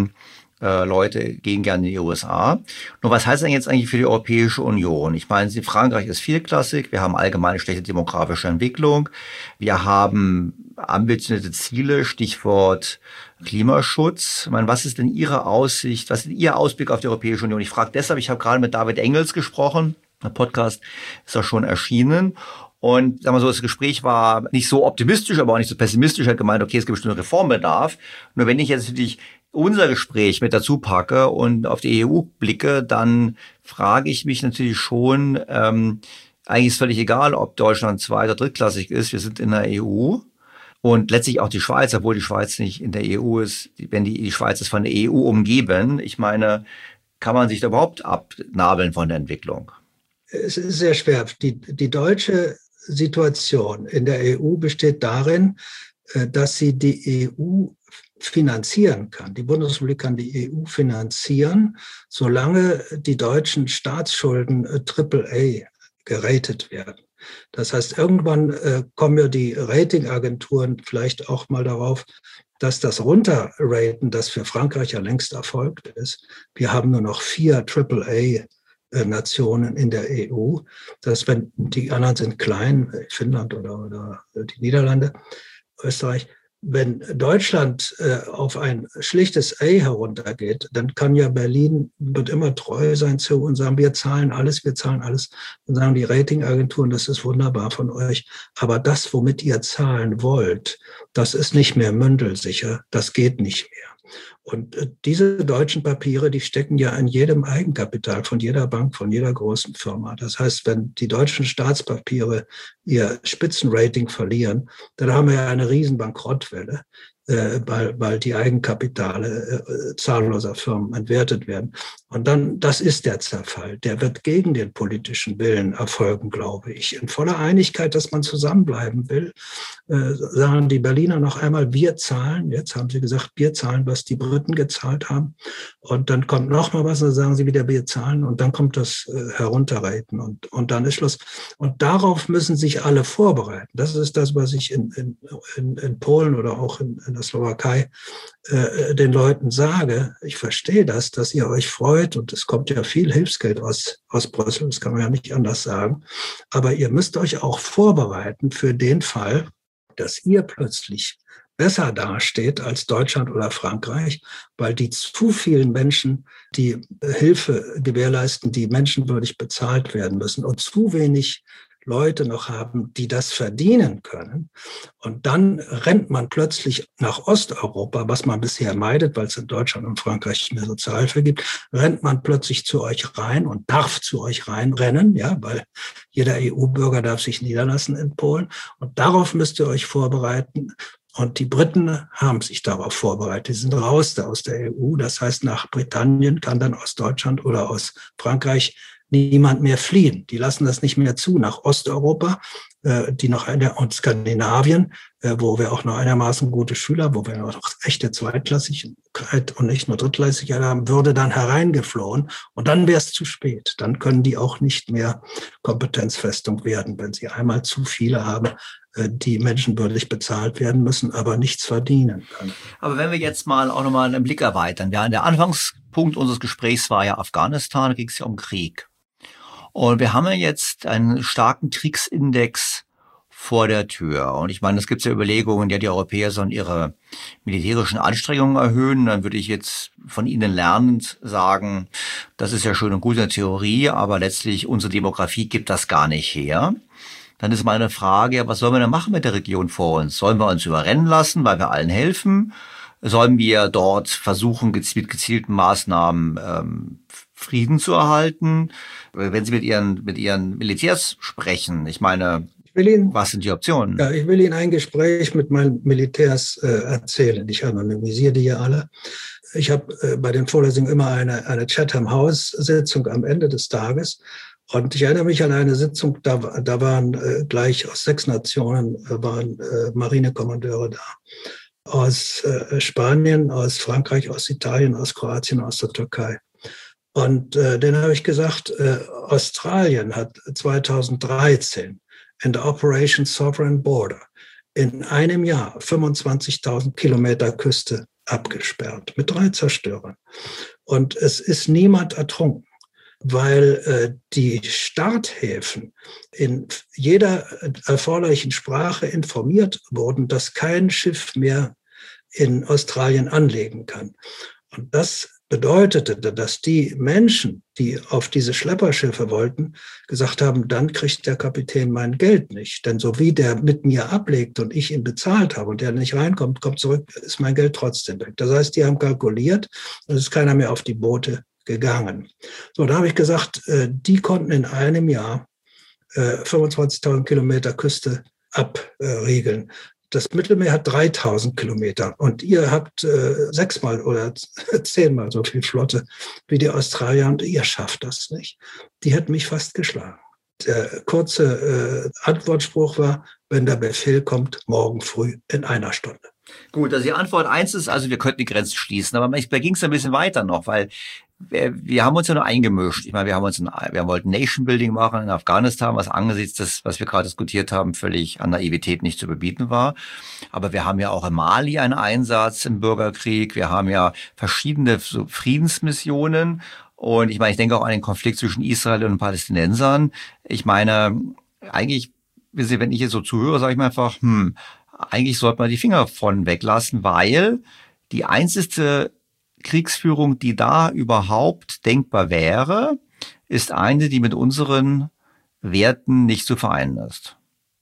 Spitzenleute gehen gerne in die USA. Nur was heißt denn jetzt eigentlich für die Europäische Union? Ich meine, Frankreich ist vierklassig. Wir haben allgemeine schlechte demografische Entwicklung. Wir haben ambitionierte Ziele, Stichwort Klimaschutz. Ich meine, was ist denn Ihre Aussicht? Was ist Ihr Ausblick auf die Europäische Union? Ich frage deshalb, ich habe gerade mit David Engels gesprochen. Der Podcast ist auch schon erschienen. Und sagen wir so, das Gespräch war nicht so optimistisch, aber auch nicht so pessimistisch. Er hat gemeint, okay, es gibt bestimmt Reformbedarf. Nur wenn ich jetzt natürlich unser Gespräch mit dazu packe und auf die EU blicke, dann frage ich mich natürlich schon, eigentlich ist völlig egal, ob Deutschland zweit- oder drittklassig ist. Wir sind in der EU. Und letztlich auch die Schweiz, obwohl die Schweiz nicht in der EU ist, wenn die Schweiz ist von der EU umgeben. Ich meine, kann man sich da überhaupt abnabeln von der Entwicklung?
Es ist sehr schwer. Die deutsche Situation in der EU besteht darin, dass sie die EU finanzieren kann. Die Bundesrepublik kann die EU finanzieren, solange die deutschen Staatsschulden AAA geratet werden. Das heißt, irgendwann kommen ja die Ratingagenturen vielleicht auch mal darauf, dass das Runterraten, das für Frankreich ja längst erfolgt ist. Wir haben nur noch 4 AAA-Nationen in der EU. Das heißt, wenn die anderen sind klein, Finnland oder die Niederlande, Österreich, wenn Deutschland auf ein schlichtes A heruntergeht, dann kann ja Berlin, wird immer treu sein zu und sagen, wir zahlen alles. Dann sagen die Ratingagenturen, das ist wunderbar von euch. Aber das, womit ihr zahlen wollt, das ist nicht mehr mündelsicher, das geht nicht mehr. Und diese deutschen Papiere, die stecken ja in jedem Eigenkapital von jeder Bank, von jeder großen Firma. Das heißt, wenn die deutschen Staatspapiere ihr Spitzenrating verlieren, dann haben wir ja eine riesen Bankrottwelle, weil die Eigenkapitale zahlloser Firmen entwertet werden. Und dann, das ist der Zerfall. Der wird gegen den politischen Willen erfolgen, glaube ich. In voller Einigkeit, dass man zusammenbleiben will, sagen die Berliner noch einmal, wir zahlen. Jetzt haben sie gesagt, wir zahlen, was die Briten gezahlt haben. Und dann kommt noch mal was, und dann sagen sie wieder, wir zahlen. Und dann kommt das Herunterraten und dann ist Schluss. Und darauf müssen sich alle vorbereiten. Das ist das, was ich in Polen oder auch in der Slowakei den Leuten sage. Ich verstehe das, dass ihr euch freut und es kommt ja viel Hilfsgeld aus Brüssel, das kann man ja nicht anders sagen. Aber ihr müsst euch auch vorbereiten für den Fall, dass ihr plötzlich besser dasteht als Deutschland oder Frankreich, weil die zu vielen Menschen, die Hilfe gewährleisten, die menschenwürdig bezahlt werden müssen und zu wenig Leute noch haben, die das verdienen können. Und dann rennt man plötzlich nach Osteuropa, was man bisher meidet, weil es in Deutschland und Frankreich nicht mehr Sozialhilfe gibt, rennt man plötzlich zu euch rein und darf zu euch reinrennen, ja, weil jeder EU-Bürger darf sich niederlassen in Polen. Und darauf müsst ihr euch vorbereiten. Und die Briten haben sich darauf vorbereitet. Die sind raus aus der EU. Das heißt, nach Britannien kann dann aus Deutschland oder aus Frankreich niemand mehr fliehen. Die lassen das nicht mehr zu. Nach Osteuropa, und Skandinavien, wo wir auch noch einigermaßen gute Schüler, wo wir noch echte Zweitklassigkeit und nicht nur Drittklassigkeit haben, würde dann hereingeflohen. Und dann wäre es zu spät. Dann können die auch nicht mehr Kompetenzfestung werden, wenn sie einmal zu viele haben, die menschenwürdig bezahlt werden müssen, aber nichts verdienen können.
Aber wenn wir jetzt mal auch nochmal einen Blick erweitern. Ja, der Anfangspunkt unseres Gesprächs war ja Afghanistan, da ging es ja um Krieg. Und wir haben ja jetzt einen starken Kriegsindex vor der Tür. Und ich meine, es gibt ja Überlegungen, ja, die Europäer sollen ihre militärischen Anstrengungen erhöhen. Dann würde ich jetzt von Ihnen lernend sagen, das ist ja schön und gut in der Theorie, aber letztlich unsere Demografie gibt das gar nicht her. Dann ist meine Frage, ja, was sollen wir denn machen mit der Region vor uns? Sollen wir uns überrennen lassen, weil wir allen helfen? Sollen wir dort versuchen, mit gezielten Maßnahmen Frieden zu erhalten? Wenn Sie mit Ihren Militärs sprechen, ich meine, was sind die Optionen?
Ja, ich will Ihnen ein Gespräch mit meinen Militärs erzählen. Ich anonymisiere die ja alle. Ich habe bei den Vorlesungen immer eine Chatham House-Sitzung am Ende des Tages. Und ich erinnere mich an eine Sitzung, da waren gleich aus 6 Nationen waren Marinekommandeure da. Aus Spanien, aus Frankreich, aus Italien, aus Kroatien, aus der Türkei. Und denen habe ich gesagt, Australien hat 2013 in der Operation Sovereign Border in einem Jahr 25.000 Kilometer Küste abgesperrt mit 3 Zerstörern. Und es ist niemand ertrunken, weil die Starthäfen in jeder erforderlichen Sprache informiert wurden, dass kein Schiff mehr in Australien anlegen kann. Und das bedeutete, dass die Menschen, die auf diese Schlepperschiffe wollten, gesagt haben, dann kriegt der Kapitän mein Geld nicht. Denn so wie der mit mir ablegt und ich ihn bezahlt habe und der nicht reinkommt, kommt zurück, ist mein Geld trotzdem weg. Das heißt, die haben kalkuliert und es ist keiner mehr auf die Boote gegangen. So, da habe ich gesagt, die konnten in einem Jahr 25.000 Kilometer Küste abriegeln. Das Mittelmeer hat 3.000 Kilometer und ihr habt 6-mal oder 10-mal so viel Flotte wie die Australier und ihr schafft das nicht. Die hätten mich fast geschlagen. Der kurze Antwortspruch war, wenn der Befehl kommt, morgen früh in 1 Stunde.
Gut, also die Antwort 1 ist, also wir könnten die Grenzen schließen, aber da ging es ein bisschen weiter noch, weil wir haben uns ja nur eingemischt. Ich meine, wir wollten Nation Building machen in Afghanistan, was angesichts des, was wir gerade diskutiert haben, völlig an Naivität nicht zu überbieten war. Aber wir haben ja auch in Mali einen Einsatz im Bürgerkrieg. Wir haben ja verschiedene so Friedensmissionen. Und ich meine, ich denke auch an den Konflikt zwischen Israel und den Palästinensern. Ich meine, eigentlich, wenn ich jetzt so zuhöre, sage ich mir einfach, eigentlich sollte man die Finger von weglassen, weil die einzige Kriegsführung, die da überhaupt denkbar wäre, ist eine, die mit unseren Werten nicht zu vereinen ist.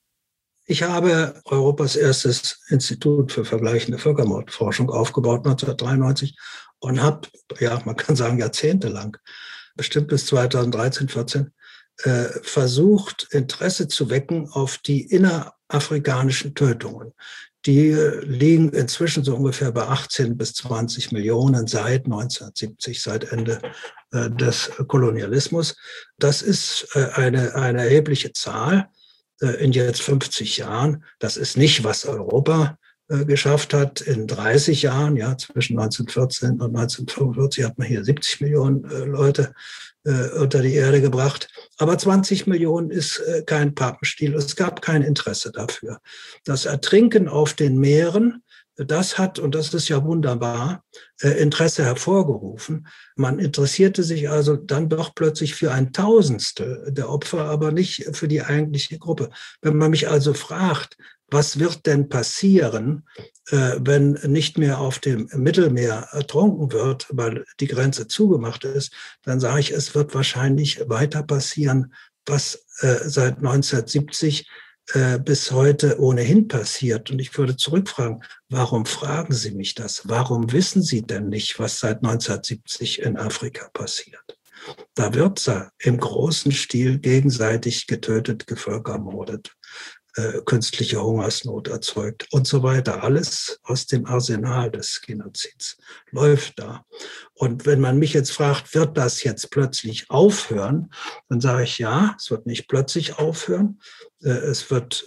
Ich habe Europas erstes Institut für vergleichende Völkermordforschung aufgebaut 1993 und habe, ja, man kann sagen jahrzehntelang, bestimmt bis 2013, 14, versucht, Interesse zu wecken auf die innerafrikanischen Tötungen. Die liegen inzwischen so ungefähr bei 18 bis 20 Millionen seit 1970, seit Ende des Kolonialismus. Das ist eine erhebliche Zahl in jetzt 50 Jahren. Das ist nicht, was Europa geschafft hat in 30 Jahren. Ja, zwischen 1914 und 1945 hat man hier 70 Millionen Leute unter die Erde gebracht. Aber 20 Millionen ist kein Pappenstiel. Es gab kein Interesse dafür. Das Ertrinken auf den Meeren, das hat, und das ist ja wunderbar, Interesse hervorgerufen. Man interessierte sich also dann doch plötzlich für 1/1000 der Opfer, aber nicht für die eigentliche Gruppe. Wenn man mich also fragt, was wird denn passieren, wenn nicht mehr auf dem Mittelmeer ertrunken wird, weil die Grenze zugemacht ist, dann sage ich, es wird wahrscheinlich weiter passieren, was seit 1970 bis heute ohnehin passiert. Und ich würde zurückfragen, warum fragen Sie mich das? Warum wissen Sie denn nicht, was seit 1970 in Afrika passiert? Da wird im großen Stil gegenseitig getötet, gevölkermordet, künstliche Hungersnot erzeugt und so weiter. Alles aus dem Arsenal des Genozids läuft da. Und wenn man mich jetzt fragt, wird das jetzt plötzlich aufhören, dann sage ich, ja, es wird nicht plötzlich aufhören. Es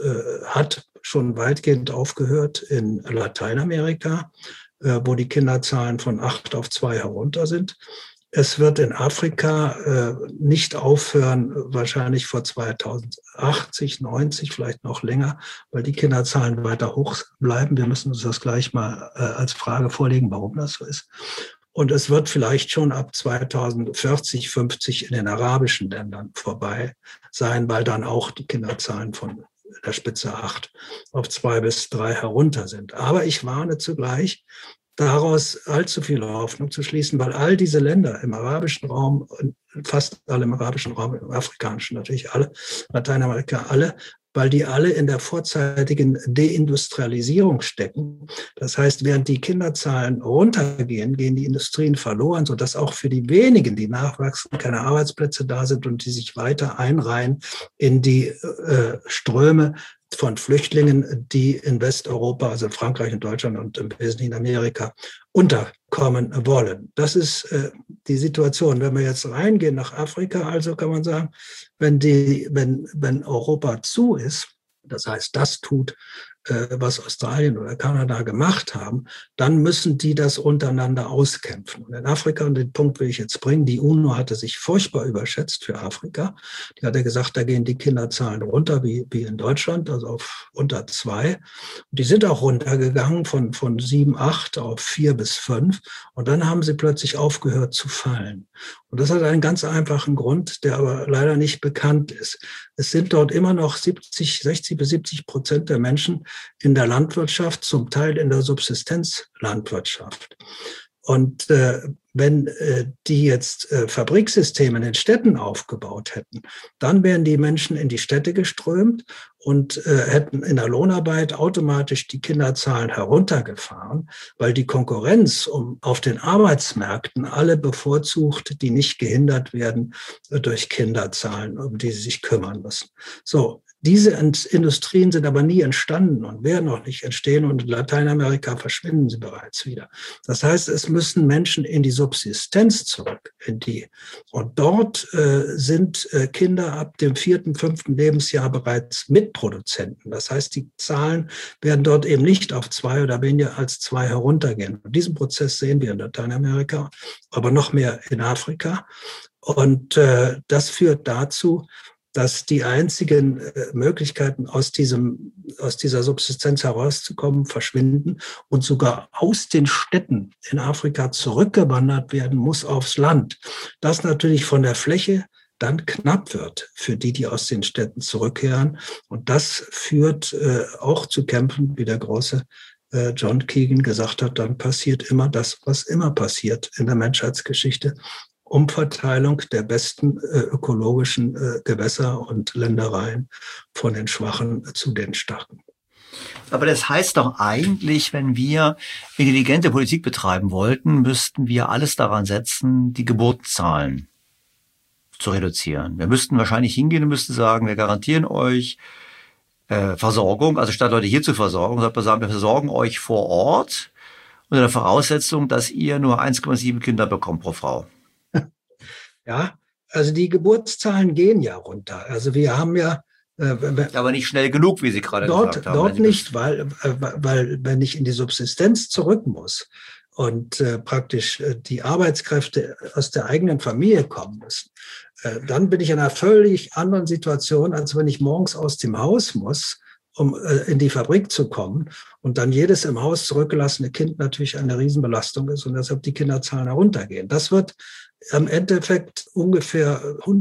hat schon weitgehend aufgehört in Lateinamerika, wo die Kinderzahlen von 8 auf 2 herunter sind. Es wird in Afrika nicht aufhören, wahrscheinlich vor 2080, 90, vielleicht noch länger, weil die Kinderzahlen weiter hoch bleiben. Wir müssen uns das gleich mal als Frage vorlegen, warum das so ist. Und es wird vielleicht schon ab 2040, 50 in den arabischen Ländern vorbei sein, weil dann auch die Kinderzahlen von der Spitze 8 auf 2 bis 3 herunter sind. Aber ich warne zugleich, daraus allzu viel Hoffnung zu schließen, weil all diese Länder im arabischen Raum, fast alle im arabischen Raum, im afrikanischen natürlich alle, Lateinamerika alle, weil die alle in der vorzeitigen Deindustrialisierung stecken. Das heißt, während die Kinderzahlen runtergehen, gehen die Industrien verloren, sodass auch für die wenigen, die nachwachsen, keine Arbeitsplätze da sind und die sich weiter einreihen in die Ströme von Flüchtlingen, die in Westeuropa, also in Frankreich und Deutschland und im Wesentlichen in Amerika, unterkommen wollen. Das ist die Situation. Wenn wir jetzt reingehen nach Afrika, also kann man sagen, wenn Europa zu ist, das heißt, das tut, was Australien oder Kanada gemacht haben, dann müssen die das untereinander auskämpfen. Und in Afrika, und den Punkt will ich jetzt bringen, die UNO hatte sich furchtbar überschätzt für Afrika. Die hatte gesagt, da gehen die Kinderzahlen runter wie in Deutschland, also auf unter 2. Und die sind auch runtergegangen von 7, 8 auf 4 bis 5. Und dann haben sie plötzlich aufgehört zu fallen. Und das hat einen ganz einfachen Grund, der aber leider nicht bekannt ist. Es sind dort immer noch 60 bis 70% der Menschen in der Landwirtschaft, zum Teil in der Subsistenzlandwirtschaft. Und wenn die jetzt Fabriksysteme in den Städten aufgebaut hätten, dann wären die Menschen in die Städte geströmt und hätten in der Lohnarbeit automatisch die Kinderzahlen heruntergefahren, weil die Konkurrenz auf den Arbeitsmärkten alle bevorzugt, die nicht gehindert werden durch Kinderzahlen, um die sie sich kümmern müssen. So. Diese Industrien sind aber nie entstanden und werden auch nicht entstehen, und in Lateinamerika verschwinden sie bereits wieder. Das heißt, es müssen Menschen in die Subsistenz zurück, und dort sind Kinder ab dem 4., 5. Lebensjahr bereits Mitproduzenten. Das heißt, die Zahlen werden dort eben nicht auf 2 oder weniger als 2 heruntergehen. Und diesen Prozess sehen wir in Lateinamerika, aber noch mehr in Afrika. Und das führt dazu, dass die einzigen Möglichkeiten, aus dieser Subsistenz herauszukommen, verschwinden und sogar aus den Städten in Afrika zurückgewandert werden muss aufs Land. Das natürlich von der Fläche dann knapp wird für die aus den Städten zurückkehren. Und das führt auch zu Kämpfen, wie der große John Keegan gesagt hat, dann passiert immer das, was immer passiert in der Menschheitsgeschichte. Umverteilung der besten ökologischen Gewässer und Ländereien von den Schwachen zu den Starken.
Aber das heißt doch eigentlich, wenn wir intelligente Politik betreiben wollten, müssten wir alles daran setzen, die Geburtenzahlen zu reduzieren. Wir müssten wahrscheinlich hingehen und müssten sagen, wir garantieren euch Versorgung, also statt Leute hier zu versorgen, sollte man sagen, wir versorgen euch vor Ort unter der Voraussetzung, dass ihr nur 1,7 Kinder bekommt pro Frau.
Ja, also die Geburtszahlen gehen ja runter. Also wir haben ja...
aber nicht schnell genug, wie Sie gerade gesagt haben.
Dort nicht, weil wenn ich in die Subsistenz zurück muss und praktisch die Arbeitskräfte aus der eigenen Familie kommen müssen, dann bin ich in einer völlig anderen Situation, als wenn ich morgens aus dem Haus muss, um in die Fabrik zu kommen, und dann jedes im Haus zurückgelassene Kind natürlich eine Riesenbelastung ist und deshalb die Kinderzahlen heruntergehen. Das wird im Endeffekt ungefähr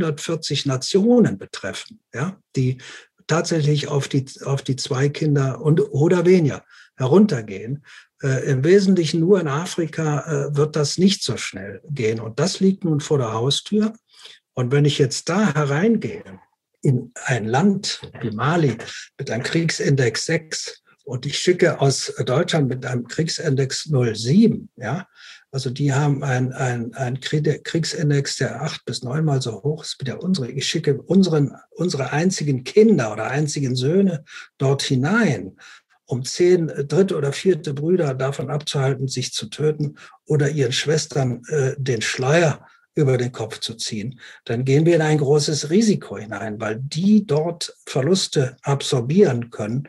140 Nationen betreffen, ja, die tatsächlich auf die 2 Kinder oder weniger heruntergehen. Im Wesentlichen nur in Afrika wird das nicht so schnell gehen. Und das liegt nun vor der Haustür. Und wenn ich jetzt da hereingehe in ein Land wie Mali mit einem Kriegsindex 6 und ich schicke aus Deutschland mit einem Kriegsindex 0,7, ja, also die haben einen Kriegsindex, der 8 bis 9-mal so hoch ist wie der unsere. Ich schicke unsere einzigen Kinder oder einzigen Söhne dort hinein, um 10 dritte oder vierte Brüder davon abzuhalten, sich zu töten oder ihren Schwestern den Schleier über den Kopf zu ziehen, dann gehen wir in ein großes Risiko hinein, weil die dort Verluste absorbieren können.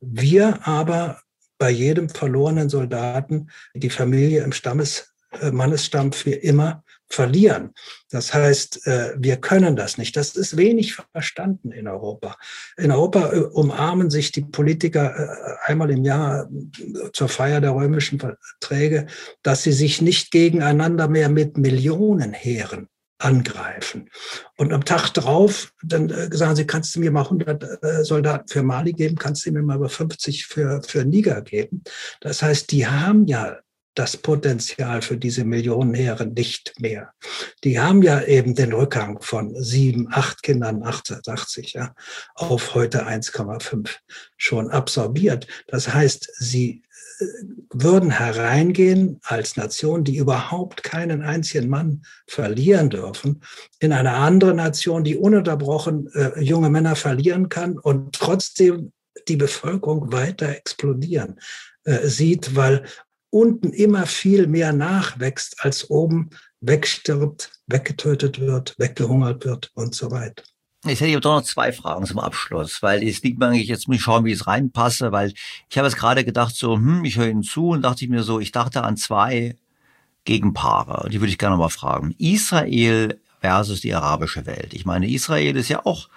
Wir aber bei jedem verlorenen Soldaten die Familie im Mannesstamm für immer verlieren. Das heißt, wir können das nicht. Das ist wenig verstanden in Europa. In Europa umarmen sich die Politiker einmal im Jahr zur Feier der römischen Verträge, dass sie sich nicht gegeneinander mehr mit Millionenheeren angreifen. Und am Tag drauf, dann sagen sie, kannst du mir mal 100 Soldaten für Mali geben, kannst du mir mal über 50 für Niger geben. Das heißt, die haben ja das Potenzial für diese Millionenheere nicht mehr. Die haben ja eben den Rückgang von 7, 8 Kindern 88 ja, auf heute 1,5 schon absorbiert. Das heißt, sie würden hereingehen als Nation, die überhaupt keinen einzigen Mann verlieren dürfen, in eine andere Nation, die ununterbrochen junge Männer verlieren kann und trotzdem die Bevölkerung weiter explodieren sieht, weil unten immer viel mehr nachwächst, als oben wegstirbt, weggetötet wird, weggehungert wird und so weiter.
Jetzt hätte ich aber doch noch 2 Fragen zum Abschluss, weil es liegt mir eigentlich, jetzt muss ich schauen, wie es reinpasse, weil ich habe jetzt gerade gedacht so, ich höre Ihnen zu und dachte ich mir so, ich dachte an 2 Gegenpaare, die würde ich gerne mal fragen. Israel versus die arabische Welt. Ich meine, Israel ist ja auch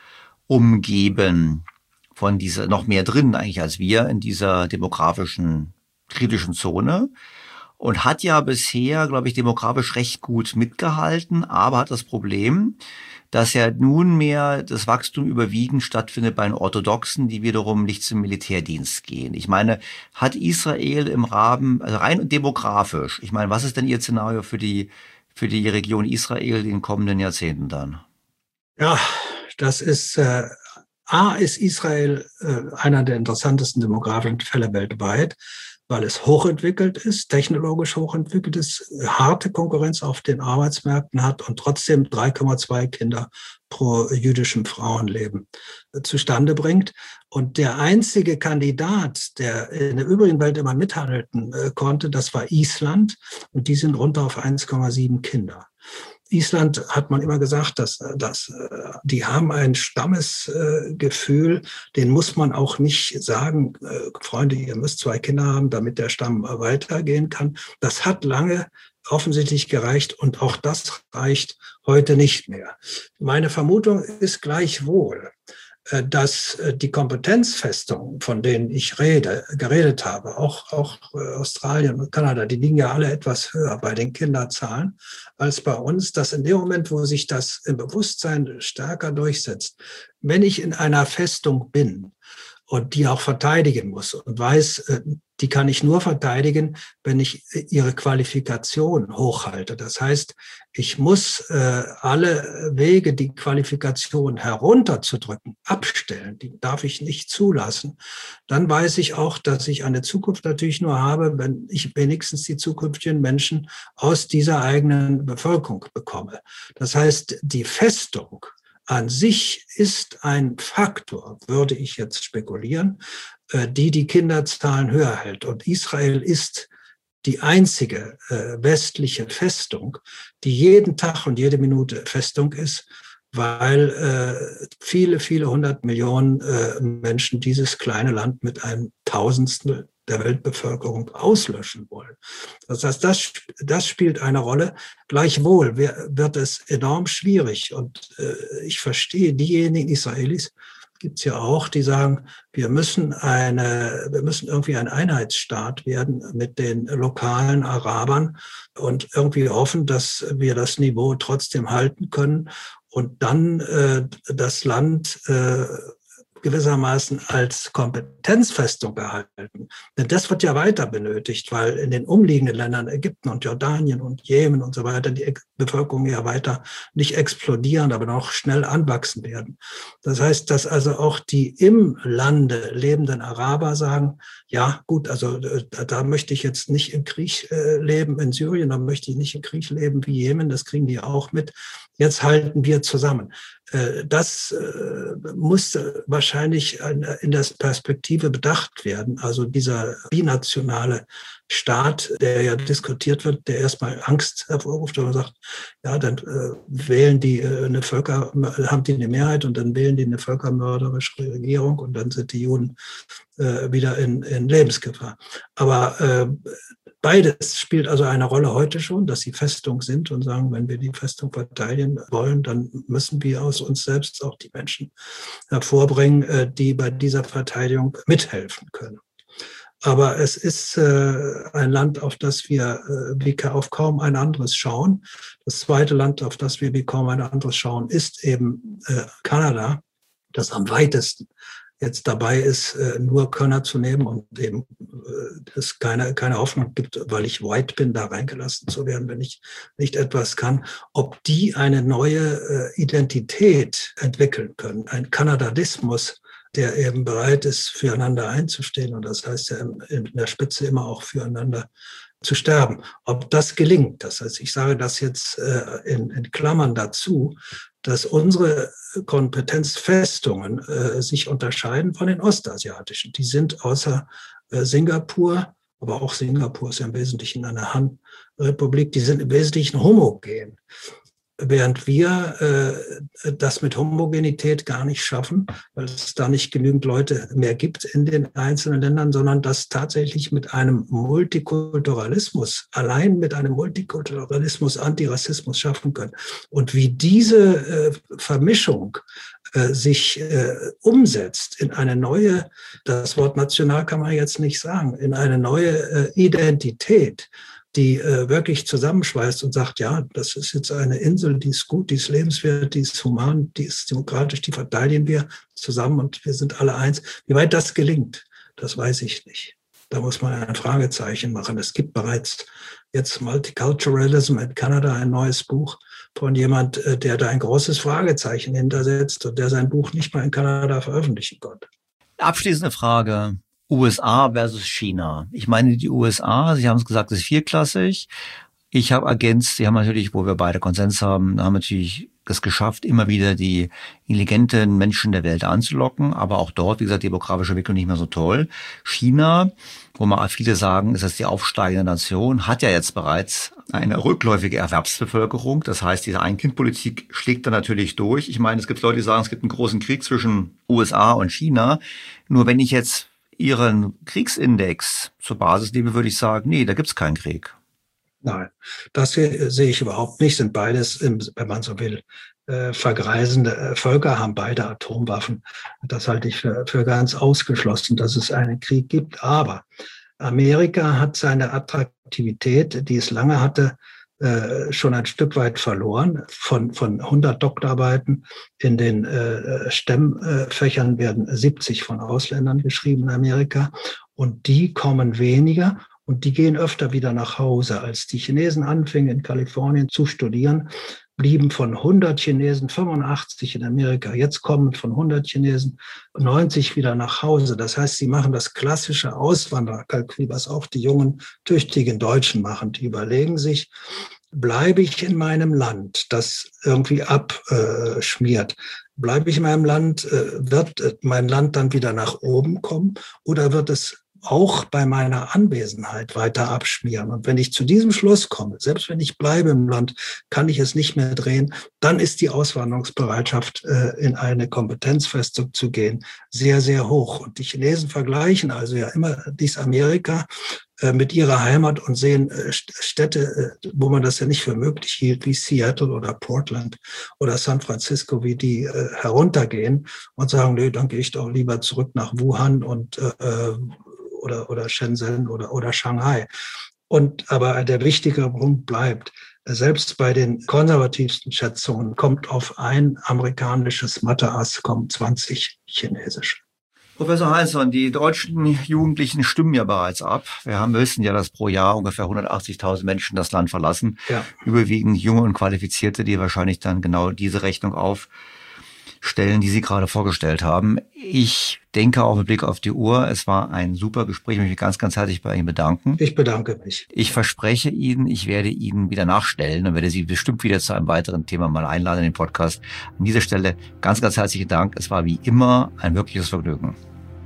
umgeben von dieser, noch mehr drin eigentlich als wir in dieser demografischen kritischen Zone. und hat ja bisher, glaube ich, demografisch recht gut mitgehalten, aber hat das Problem, dass ja nunmehr das Wachstum überwiegend stattfindet bei den Orthodoxen, die wiederum nicht zum Militärdienst gehen. Ich meine, hat Israel im Rahmen, also rein demografisch, ich meine, was ist denn Ihr Szenario für die Region Israel in den kommenden Jahrzehnten dann?
Ja, das ist, ist Israel einer der interessantesten demografischen Fälle weltweit, weil es hochentwickelt ist, technologisch hochentwickelt ist, harte Konkurrenz auf den Arbeitsmärkten hat und trotzdem 3,2 Kinder pro jüdischem Frauenleben zustande bringt. Und der einzige Kandidat, der in der übrigen Welt immer mithalten konnte, das war Island. Und die sind runter auf 1,7 Kinder. Island hat man immer gesagt, dass die haben ein Stammesgefühl, den muss man auch nicht sagen, Freunde, ihr müsst 2 Kinder haben, damit der Stamm weitergehen kann. Das hat lange offensichtlich gereicht und auch das reicht heute nicht mehr. Meine Vermutung ist gleichwohl, dass die Kompetenzfestungen, von denen ich geredet habe, auch Australien und Kanada, die liegen ja alle etwas höher bei den Kinderzahlen als bei uns, dass in dem Moment, wo sich das im Bewusstsein stärker durchsetzt, wenn ich in einer Festung bin und die auch verteidigen muss und weiß, die kann ich nur verteidigen, wenn ich ihre Qualifikation hochhalte. Das heißt, ich muss alle Wege, die Qualifikation herunterzudrücken, abstellen. Die darf ich nicht zulassen. Dann weiß ich auch, dass ich eine Zukunft natürlich nur habe, wenn ich wenigstens die zukünftigen Menschen aus dieser eigenen Bevölkerung bekomme. Das heißt, die Festung an sich ist ein Faktor, würde ich jetzt spekulieren, die Kinderzahlen höher hält. Und Israel ist die einzige westliche Festung, die jeden Tag und jede Minute Festung ist, weil viele, viele 100 Millionen Menschen dieses kleine Land mit einem Tausendstel der Weltbevölkerung auslöschen wollen. Das heißt, das spielt eine Rolle. Gleichwohl wird es enorm schwierig. Und ich verstehe diejenigen Israelis, gibt es ja auch, die sagen, wir müssen irgendwie ein Einheitsstaat werden mit den lokalen Arabern und irgendwie hoffen, dass wir das Niveau trotzdem halten können und dann das Land gewissermaßen als Kompetenzfestung behalten. Denn das wird ja weiter benötigt, weil in den umliegenden Ländern, Ägypten und Jordanien und Jemen und so weiter, die Bevölkerung ja weiter nicht explodieren, aber noch schnell anwachsen werden. Das heißt, dass also auch die im Lande lebenden Araber sagen, ja gut, also da möchte ich jetzt nicht im Krieg leben in Syrien, da möchte ich nicht im Krieg leben wie Jemen, das kriegen die auch mit. Jetzt halten wir zusammen. Das muss wahrscheinlich in der Perspektive bedacht werden. Also dieser binationale Staat, der ja diskutiert wird, der erstmal Angst hervorruft, wenn man sagt, ja, dann wählen die haben die eine Mehrheit und dann wählen die eine völkermörderische Regierung und dann sind die Juden wieder in Lebensgefahr. Aber beides spielt also eine Rolle heute schon, dass sie Festung sind und sagen, wenn wir die Festung verteidigen wollen, dann müssen wir aus uns selbst auch die Menschen hervorbringen, die bei dieser Verteidigung mithelfen können. Aber es ist ein Land, auf das wir wie auf kaum ein anderes schauen. Das zweite Land, auf das wir wie kaum ein anderes schauen, ist eben Kanada, das am weitesten jetzt dabei ist, nur Körner zu nehmen und eben es keine Hoffnung gibt, weil ich white bin, da reingelassen zu werden, wenn ich nicht etwas kann, ob die eine neue Identität entwickeln können, ein Kanadismus, der eben bereit ist, füreinander einzustehen und das heißt ja in der Spitze immer auch füreinander zu sterben. Ob das gelingt, das heißt, ich sage das jetzt in Klammern dazu, dass unsere Kompetenzfestungen sich unterscheiden von den ostasiatischen. Die sind außer Singapur, aber auch Singapur ist ja im Wesentlichen eine Han-Republik, die sind im Wesentlichen homogen. Während wir das mit Homogenität gar nicht schaffen, weil es da nicht genügend Leute mehr gibt in den einzelnen Ländern, sondern das tatsächlich mit einem Multikulturalismus, allein mit einem Multikulturalismus Antirassismus schaffen können. Und wie diese Vermischung sich umsetzt in eine neue, das Wort national kann man jetzt nicht sagen, in eine neue Identität, die wirklich zusammenschweißt und sagt, ja, das ist jetzt eine Insel, die ist gut, die ist lebenswert, die ist human, die ist demokratisch, die verteidigen wir zusammen und wir sind alle eins. Wie weit das gelingt, das weiß ich nicht. Da muss man ein Fragezeichen machen. Es gibt bereits jetzt Multiculturalism in Kanada, ein neues Buch von jemand, der da ein großes Fragezeichen hintersetzt und der sein Buch nicht mal in Kanada veröffentlichen konnte.
Abschließende Frage. USA versus China. Ich meine, die USA, Sie haben es gesagt, ist vierklassig. Ich habe ergänzt, Sie haben natürlich, wo wir beide Konsens haben natürlich es geschafft, immer wieder die intelligenten Menschen der Welt anzulocken. Aber auch dort, wie gesagt, demografische Entwicklung nicht mehr so toll. China, wo mal viele sagen, ist das die aufsteigende Nation, hat ja jetzt bereits eine rückläufige Erwerbsbevölkerung. Das heißt, diese Ein-Kind-Politik schlägt da natürlich durch. Ich meine, es gibt Leute, die sagen, es gibt einen großen Krieg zwischen USA und China. Nur wenn ich jetzt Ihren Kriegsindex zur Basis nehme, würde ich sagen, nee, da gibt's keinen Krieg.
Nein, das sehe ich überhaupt nicht. Sind beides, wenn man so will, vergreisende Völker, haben beide Atomwaffen. Das halte ich für ganz ausgeschlossen, dass es einen Krieg gibt. Aber Amerika hat seine Attraktivität, die es lange hatte, schon ein Stück weit verloren. Von 100 Doktorarbeiten in den STEM-Fächern werden 70 von Ausländern geschrieben in Amerika. Und die kommen weniger und die gehen öfter wieder nach Hause. Als die Chinesen anfingen, in Kalifornien zu studieren, blieben von 100 Chinesen 85 in Amerika. Jetzt kommen von 100 Chinesen 90 wieder nach Hause. Das heißt, sie machen das klassische Auswandererkalkül, was auch die jungen, tüchtigen Deutschen machen. Die überlegen sich, bleibe ich in meinem Land, das irgendwie abschmiert? Bleibe ich in meinem Land, wird mein Land dann wieder nach oben kommen oder wird es auch bei meiner Anwesenheit weiter abschmieren? Und wenn ich zu diesem Schluss komme, selbst wenn ich bleibe im Land, kann ich es nicht mehr drehen, dann ist die Auswanderungsbereitschaft, in eine Kompetenzfestung zu gehen, sehr, sehr hoch. Und die Chinesen vergleichen also ja immer dies Amerika mit ihrer Heimat und sehen Städte, wo man das ja nicht für möglich hielt, wie Seattle oder Portland oder San Francisco, wie die heruntergehen und sagen, nee, dann gehe ich doch lieber zurück nach Wuhan und oder Shenzhen oder Shanghai. Aber der wichtige Punkt bleibt, selbst bei den konservativsten Schätzungen kommt auf ein amerikanisches Mathe-Ass kommen 20 chinesische.
Professor Heinzmann, die deutschen Jugendlichen stimmen ja bereits ab. Wir wissen ja, dass pro Jahr ungefähr 180.000 Menschen das Land verlassen. Ja. Überwiegend junge und Qualifizierte, die wahrscheinlich dann genau diese Rechnung aufstellen, die Sie gerade vorgestellt haben. Ich denke auch mit Blick auf die Uhr, es war ein super Gespräch. Ich möchte mich ganz, ganz herzlich bei Ihnen bedanken.
Ich bedanke mich.
Ich verspreche Ihnen, ich werde Ihnen wieder nachstellen und werde Sie bestimmt wieder zu einem weiteren Thema mal einladen in den Podcast. An dieser Stelle ganz, ganz herzlichen Dank. Es war wie immer ein wirkliches Vergnügen.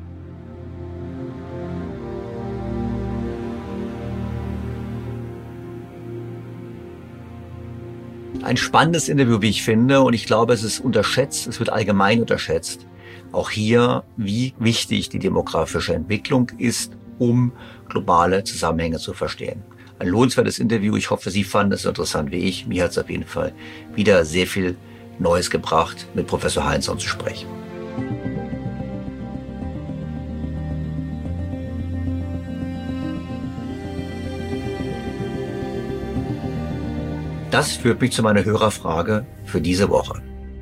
Ein spannendes Interview, wie ich finde, und ich glaube, es ist unterschätzt, es wird allgemein unterschätzt. Auch hier, wie wichtig die demografische Entwicklung ist, um globale Zusammenhänge zu verstehen. Ein lohnenswertes Interview. Ich hoffe, Sie fanden es so interessant wie ich. Mir hat es auf jeden Fall wieder sehr viel Neues gebracht, mit Professor Heinzmann zu sprechen. Das führt mich zu meiner Hörerfrage für diese Woche.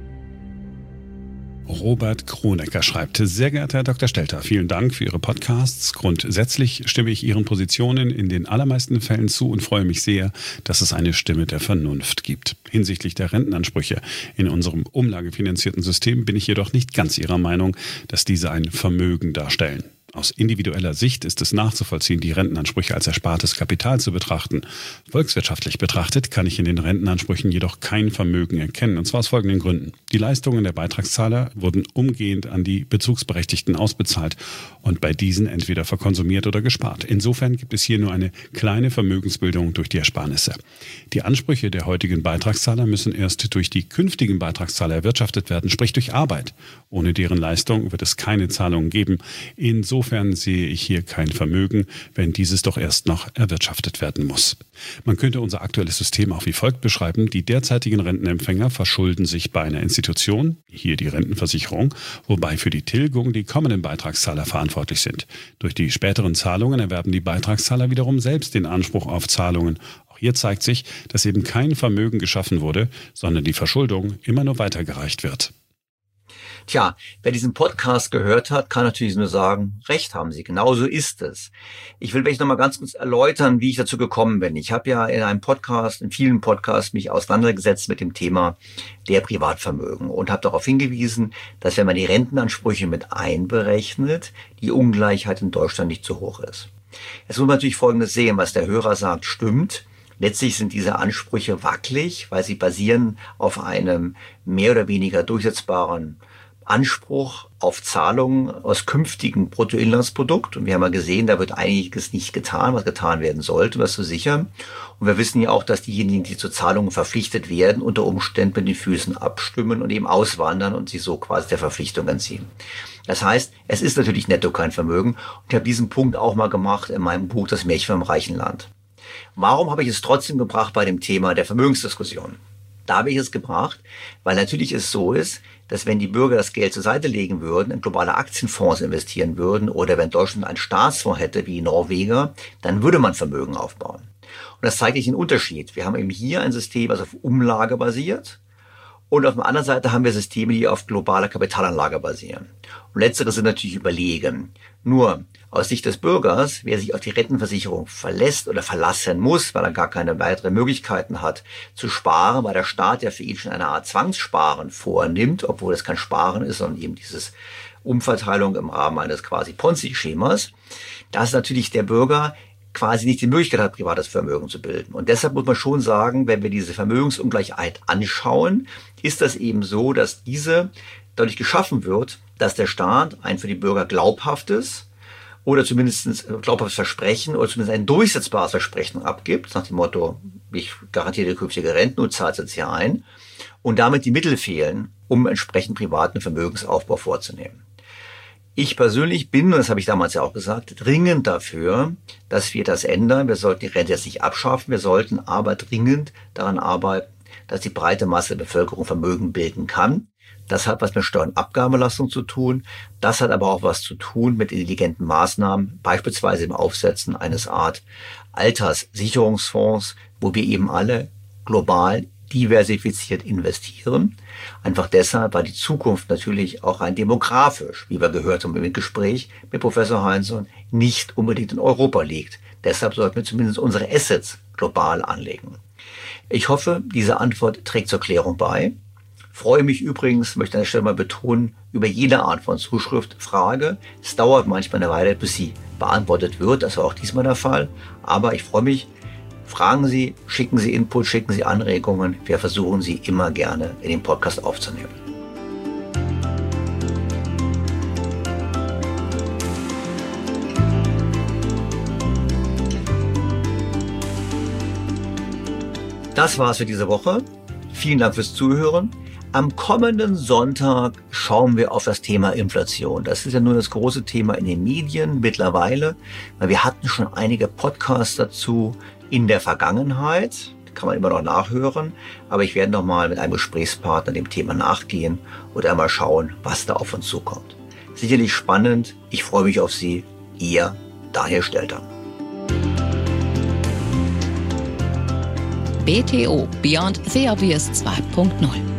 Robert Kronecker schreibt: Sehr geehrter Herr Dr. Stelter, vielen Dank für Ihre Podcasts. Grundsätzlich stimme ich Ihren Positionen in den allermeisten Fällen zu und freue mich sehr, dass es eine Stimme der Vernunft gibt. Hinsichtlich der Rentenansprüche in unserem umlagefinanzierten System bin ich jedoch nicht ganz Ihrer Meinung, dass diese ein Vermögen darstellen. Aus individueller Sicht ist es nachzuvollziehen, die Rentenansprüche als erspartes Kapital zu betrachten. Volkswirtschaftlich betrachtet kann ich in den Rentenansprüchen jedoch kein Vermögen erkennen, und zwar aus folgenden Gründen. Die Leistungen der Beitragszahler wurden umgehend an die Bezugsberechtigten ausbezahlt und bei diesen entweder verkonsumiert oder gespart. Insofern gibt es hier nur eine kleine Vermögensbildung durch die Ersparnisse. Die Ansprüche der heutigen Beitragszahler müssen erst durch die künftigen Beitragszahler erwirtschaftet werden, sprich durch Arbeit. Ohne deren Leistung wird es keine Zahlungen geben. Insofern Insofern sehe ich hier kein Vermögen, wenn dieses doch erst noch erwirtschaftet werden muss. Man könnte unser aktuelles System auch wie folgt beschreiben. Die derzeitigen Rentenempfänger verschulden sich bei einer Institution, hier die Rentenversicherung, wobei für die Tilgung die kommenden Beitragszahler verantwortlich sind. Durch die späteren Zahlungen erwerben die Beitragszahler wiederum selbst den Anspruch auf Zahlungen. Auch hier zeigt sich, dass eben kein Vermögen geschaffen wurde, sondern die Verschuldung immer nur weitergereicht wird.
Tja, wer diesen Podcast gehört hat, kann natürlich nur sagen, recht haben Sie, genauso ist es. Ich will vielleicht nochmal ganz kurz erläutern, wie ich dazu gekommen bin. Ich habe ja in vielen Podcasts mich auseinandergesetzt mit dem Thema der Privatvermögen und habe darauf hingewiesen, dass wenn man die Rentenansprüche mit einberechnet, die Ungleichheit in Deutschland nicht so hoch ist. Jetzt muss man natürlich Folgendes sehen, was der Hörer sagt, stimmt. Letztlich sind diese Ansprüche wackelig, weil sie basieren auf einem mehr oder weniger durchsetzbaren Anspruch auf Zahlungen aus künftigem Bruttoinlandsprodukt. Und wir haben ja gesehen, da wird einiges nicht getan, was getan werden sollte, um das zu sichern. Und wir wissen ja auch, dass diejenigen, die zu Zahlungen verpflichtet werden, unter Umständen mit den Füßen abstimmen und eben auswandern und sich so quasi der Verpflichtung entziehen. Das heißt, es ist natürlich netto kein Vermögen. Und ich habe diesen Punkt auch mal gemacht in meinem Buch Das Märchen vom reichen Land. Warum habe ich es trotzdem gebracht bei dem Thema der Vermögensdiskussion? Da habe ich es gebracht, weil natürlich es so ist, dass wenn die Bürger das Geld zur Seite legen würden, in globale Aktienfonds investieren würden oder wenn Deutschland einen Staatsfonds hätte wie Norweger, dann würde man Vermögen aufbauen. Und das zeigt sich den Unterschied. Wir haben eben hier ein System, das auf Umlage basiert. Und auf der anderen Seite haben wir Systeme, die auf globaler Kapitalanlage basieren. Und letztere sind natürlich überlegen. Nur aus Sicht des Bürgers, wer sich auf die Rentenversicherung verlässt oder verlassen muss, weil er gar keine weiteren Möglichkeiten hat zu sparen, weil der Staat ja für ihn schon eine Art Zwangssparen vornimmt, obwohl es kein Sparen ist, sondern eben dieses Umverteilung im Rahmen eines quasi Ponzi-Schemas, dass natürlich der Bürger quasi nicht die Möglichkeit hat, privates Vermögen zu bilden. Und deshalb muss man schon sagen, wenn wir diese Vermögensungleichheit anschauen, ist das eben so, dass diese dadurch geschaffen wird, dass der Staat ein für die Bürger glaubhaftes oder zumindest glaubhaftes Versprechen oder zumindest ein durchsetzbares Versprechen abgibt, nach dem Motto, ich garantiere dir künftige Renten und zahlst jetzt hier ein, und damit die Mittel fehlen, um entsprechend privaten Vermögensaufbau vorzunehmen. Ich persönlich bin, und das habe ich damals ja auch gesagt, dringend dafür, dass wir das ändern. Wir sollten die Rente jetzt nicht abschaffen, wir sollten aber dringend daran arbeiten, dass die breite Masse der Bevölkerung Vermögen bilden kann. Das hat was mit Steuer- und Abgabenbelastung zu tun. Das hat aber auch was zu tun mit intelligenten Maßnahmen, beispielsweise im Aufsetzen eines Art Alterssicherungsfonds, wo wir eben alle global diversifiziert investieren. Einfach deshalb, weil die Zukunft natürlich auch rein demografisch, wie wir gehört haben im Gespräch mit Professor Heinsohn, nicht unbedingt in Europa liegt. Deshalb sollten wir zumindest unsere Assets global anlegen. Ich hoffe, diese Antwort trägt zur Klärung bei. Freue mich übrigens, möchte an der Stelle mal betonen, über jede Art von Zuschrift, Frage. Es dauert manchmal eine Weile, bis sie beantwortet wird. Das war auch diesmal der Fall. Aber ich freue mich. Fragen Sie, schicken Sie Input, schicken Sie Anregungen. Wir versuchen sie immer gerne in den Podcast aufzunehmen. Das war's für diese Woche. Vielen Dank fürs Zuhören. Am kommenden Sonntag schauen wir auf das Thema Inflation. Das ist ja nur das große Thema in den Medien mittlerweile, weil wir hatten schon einige Podcasts dazu in der Vergangenheit. Kann man immer noch nachhören. Aber ich werde noch mal mit einem Gesprächspartner dem Thema nachgehen und einmal schauen, was da auf uns zukommt. Sicherlich spannend. Ich freue mich auf Sie. Ihr Daniel Stelter.
BTO Beyond the Obvious 2.0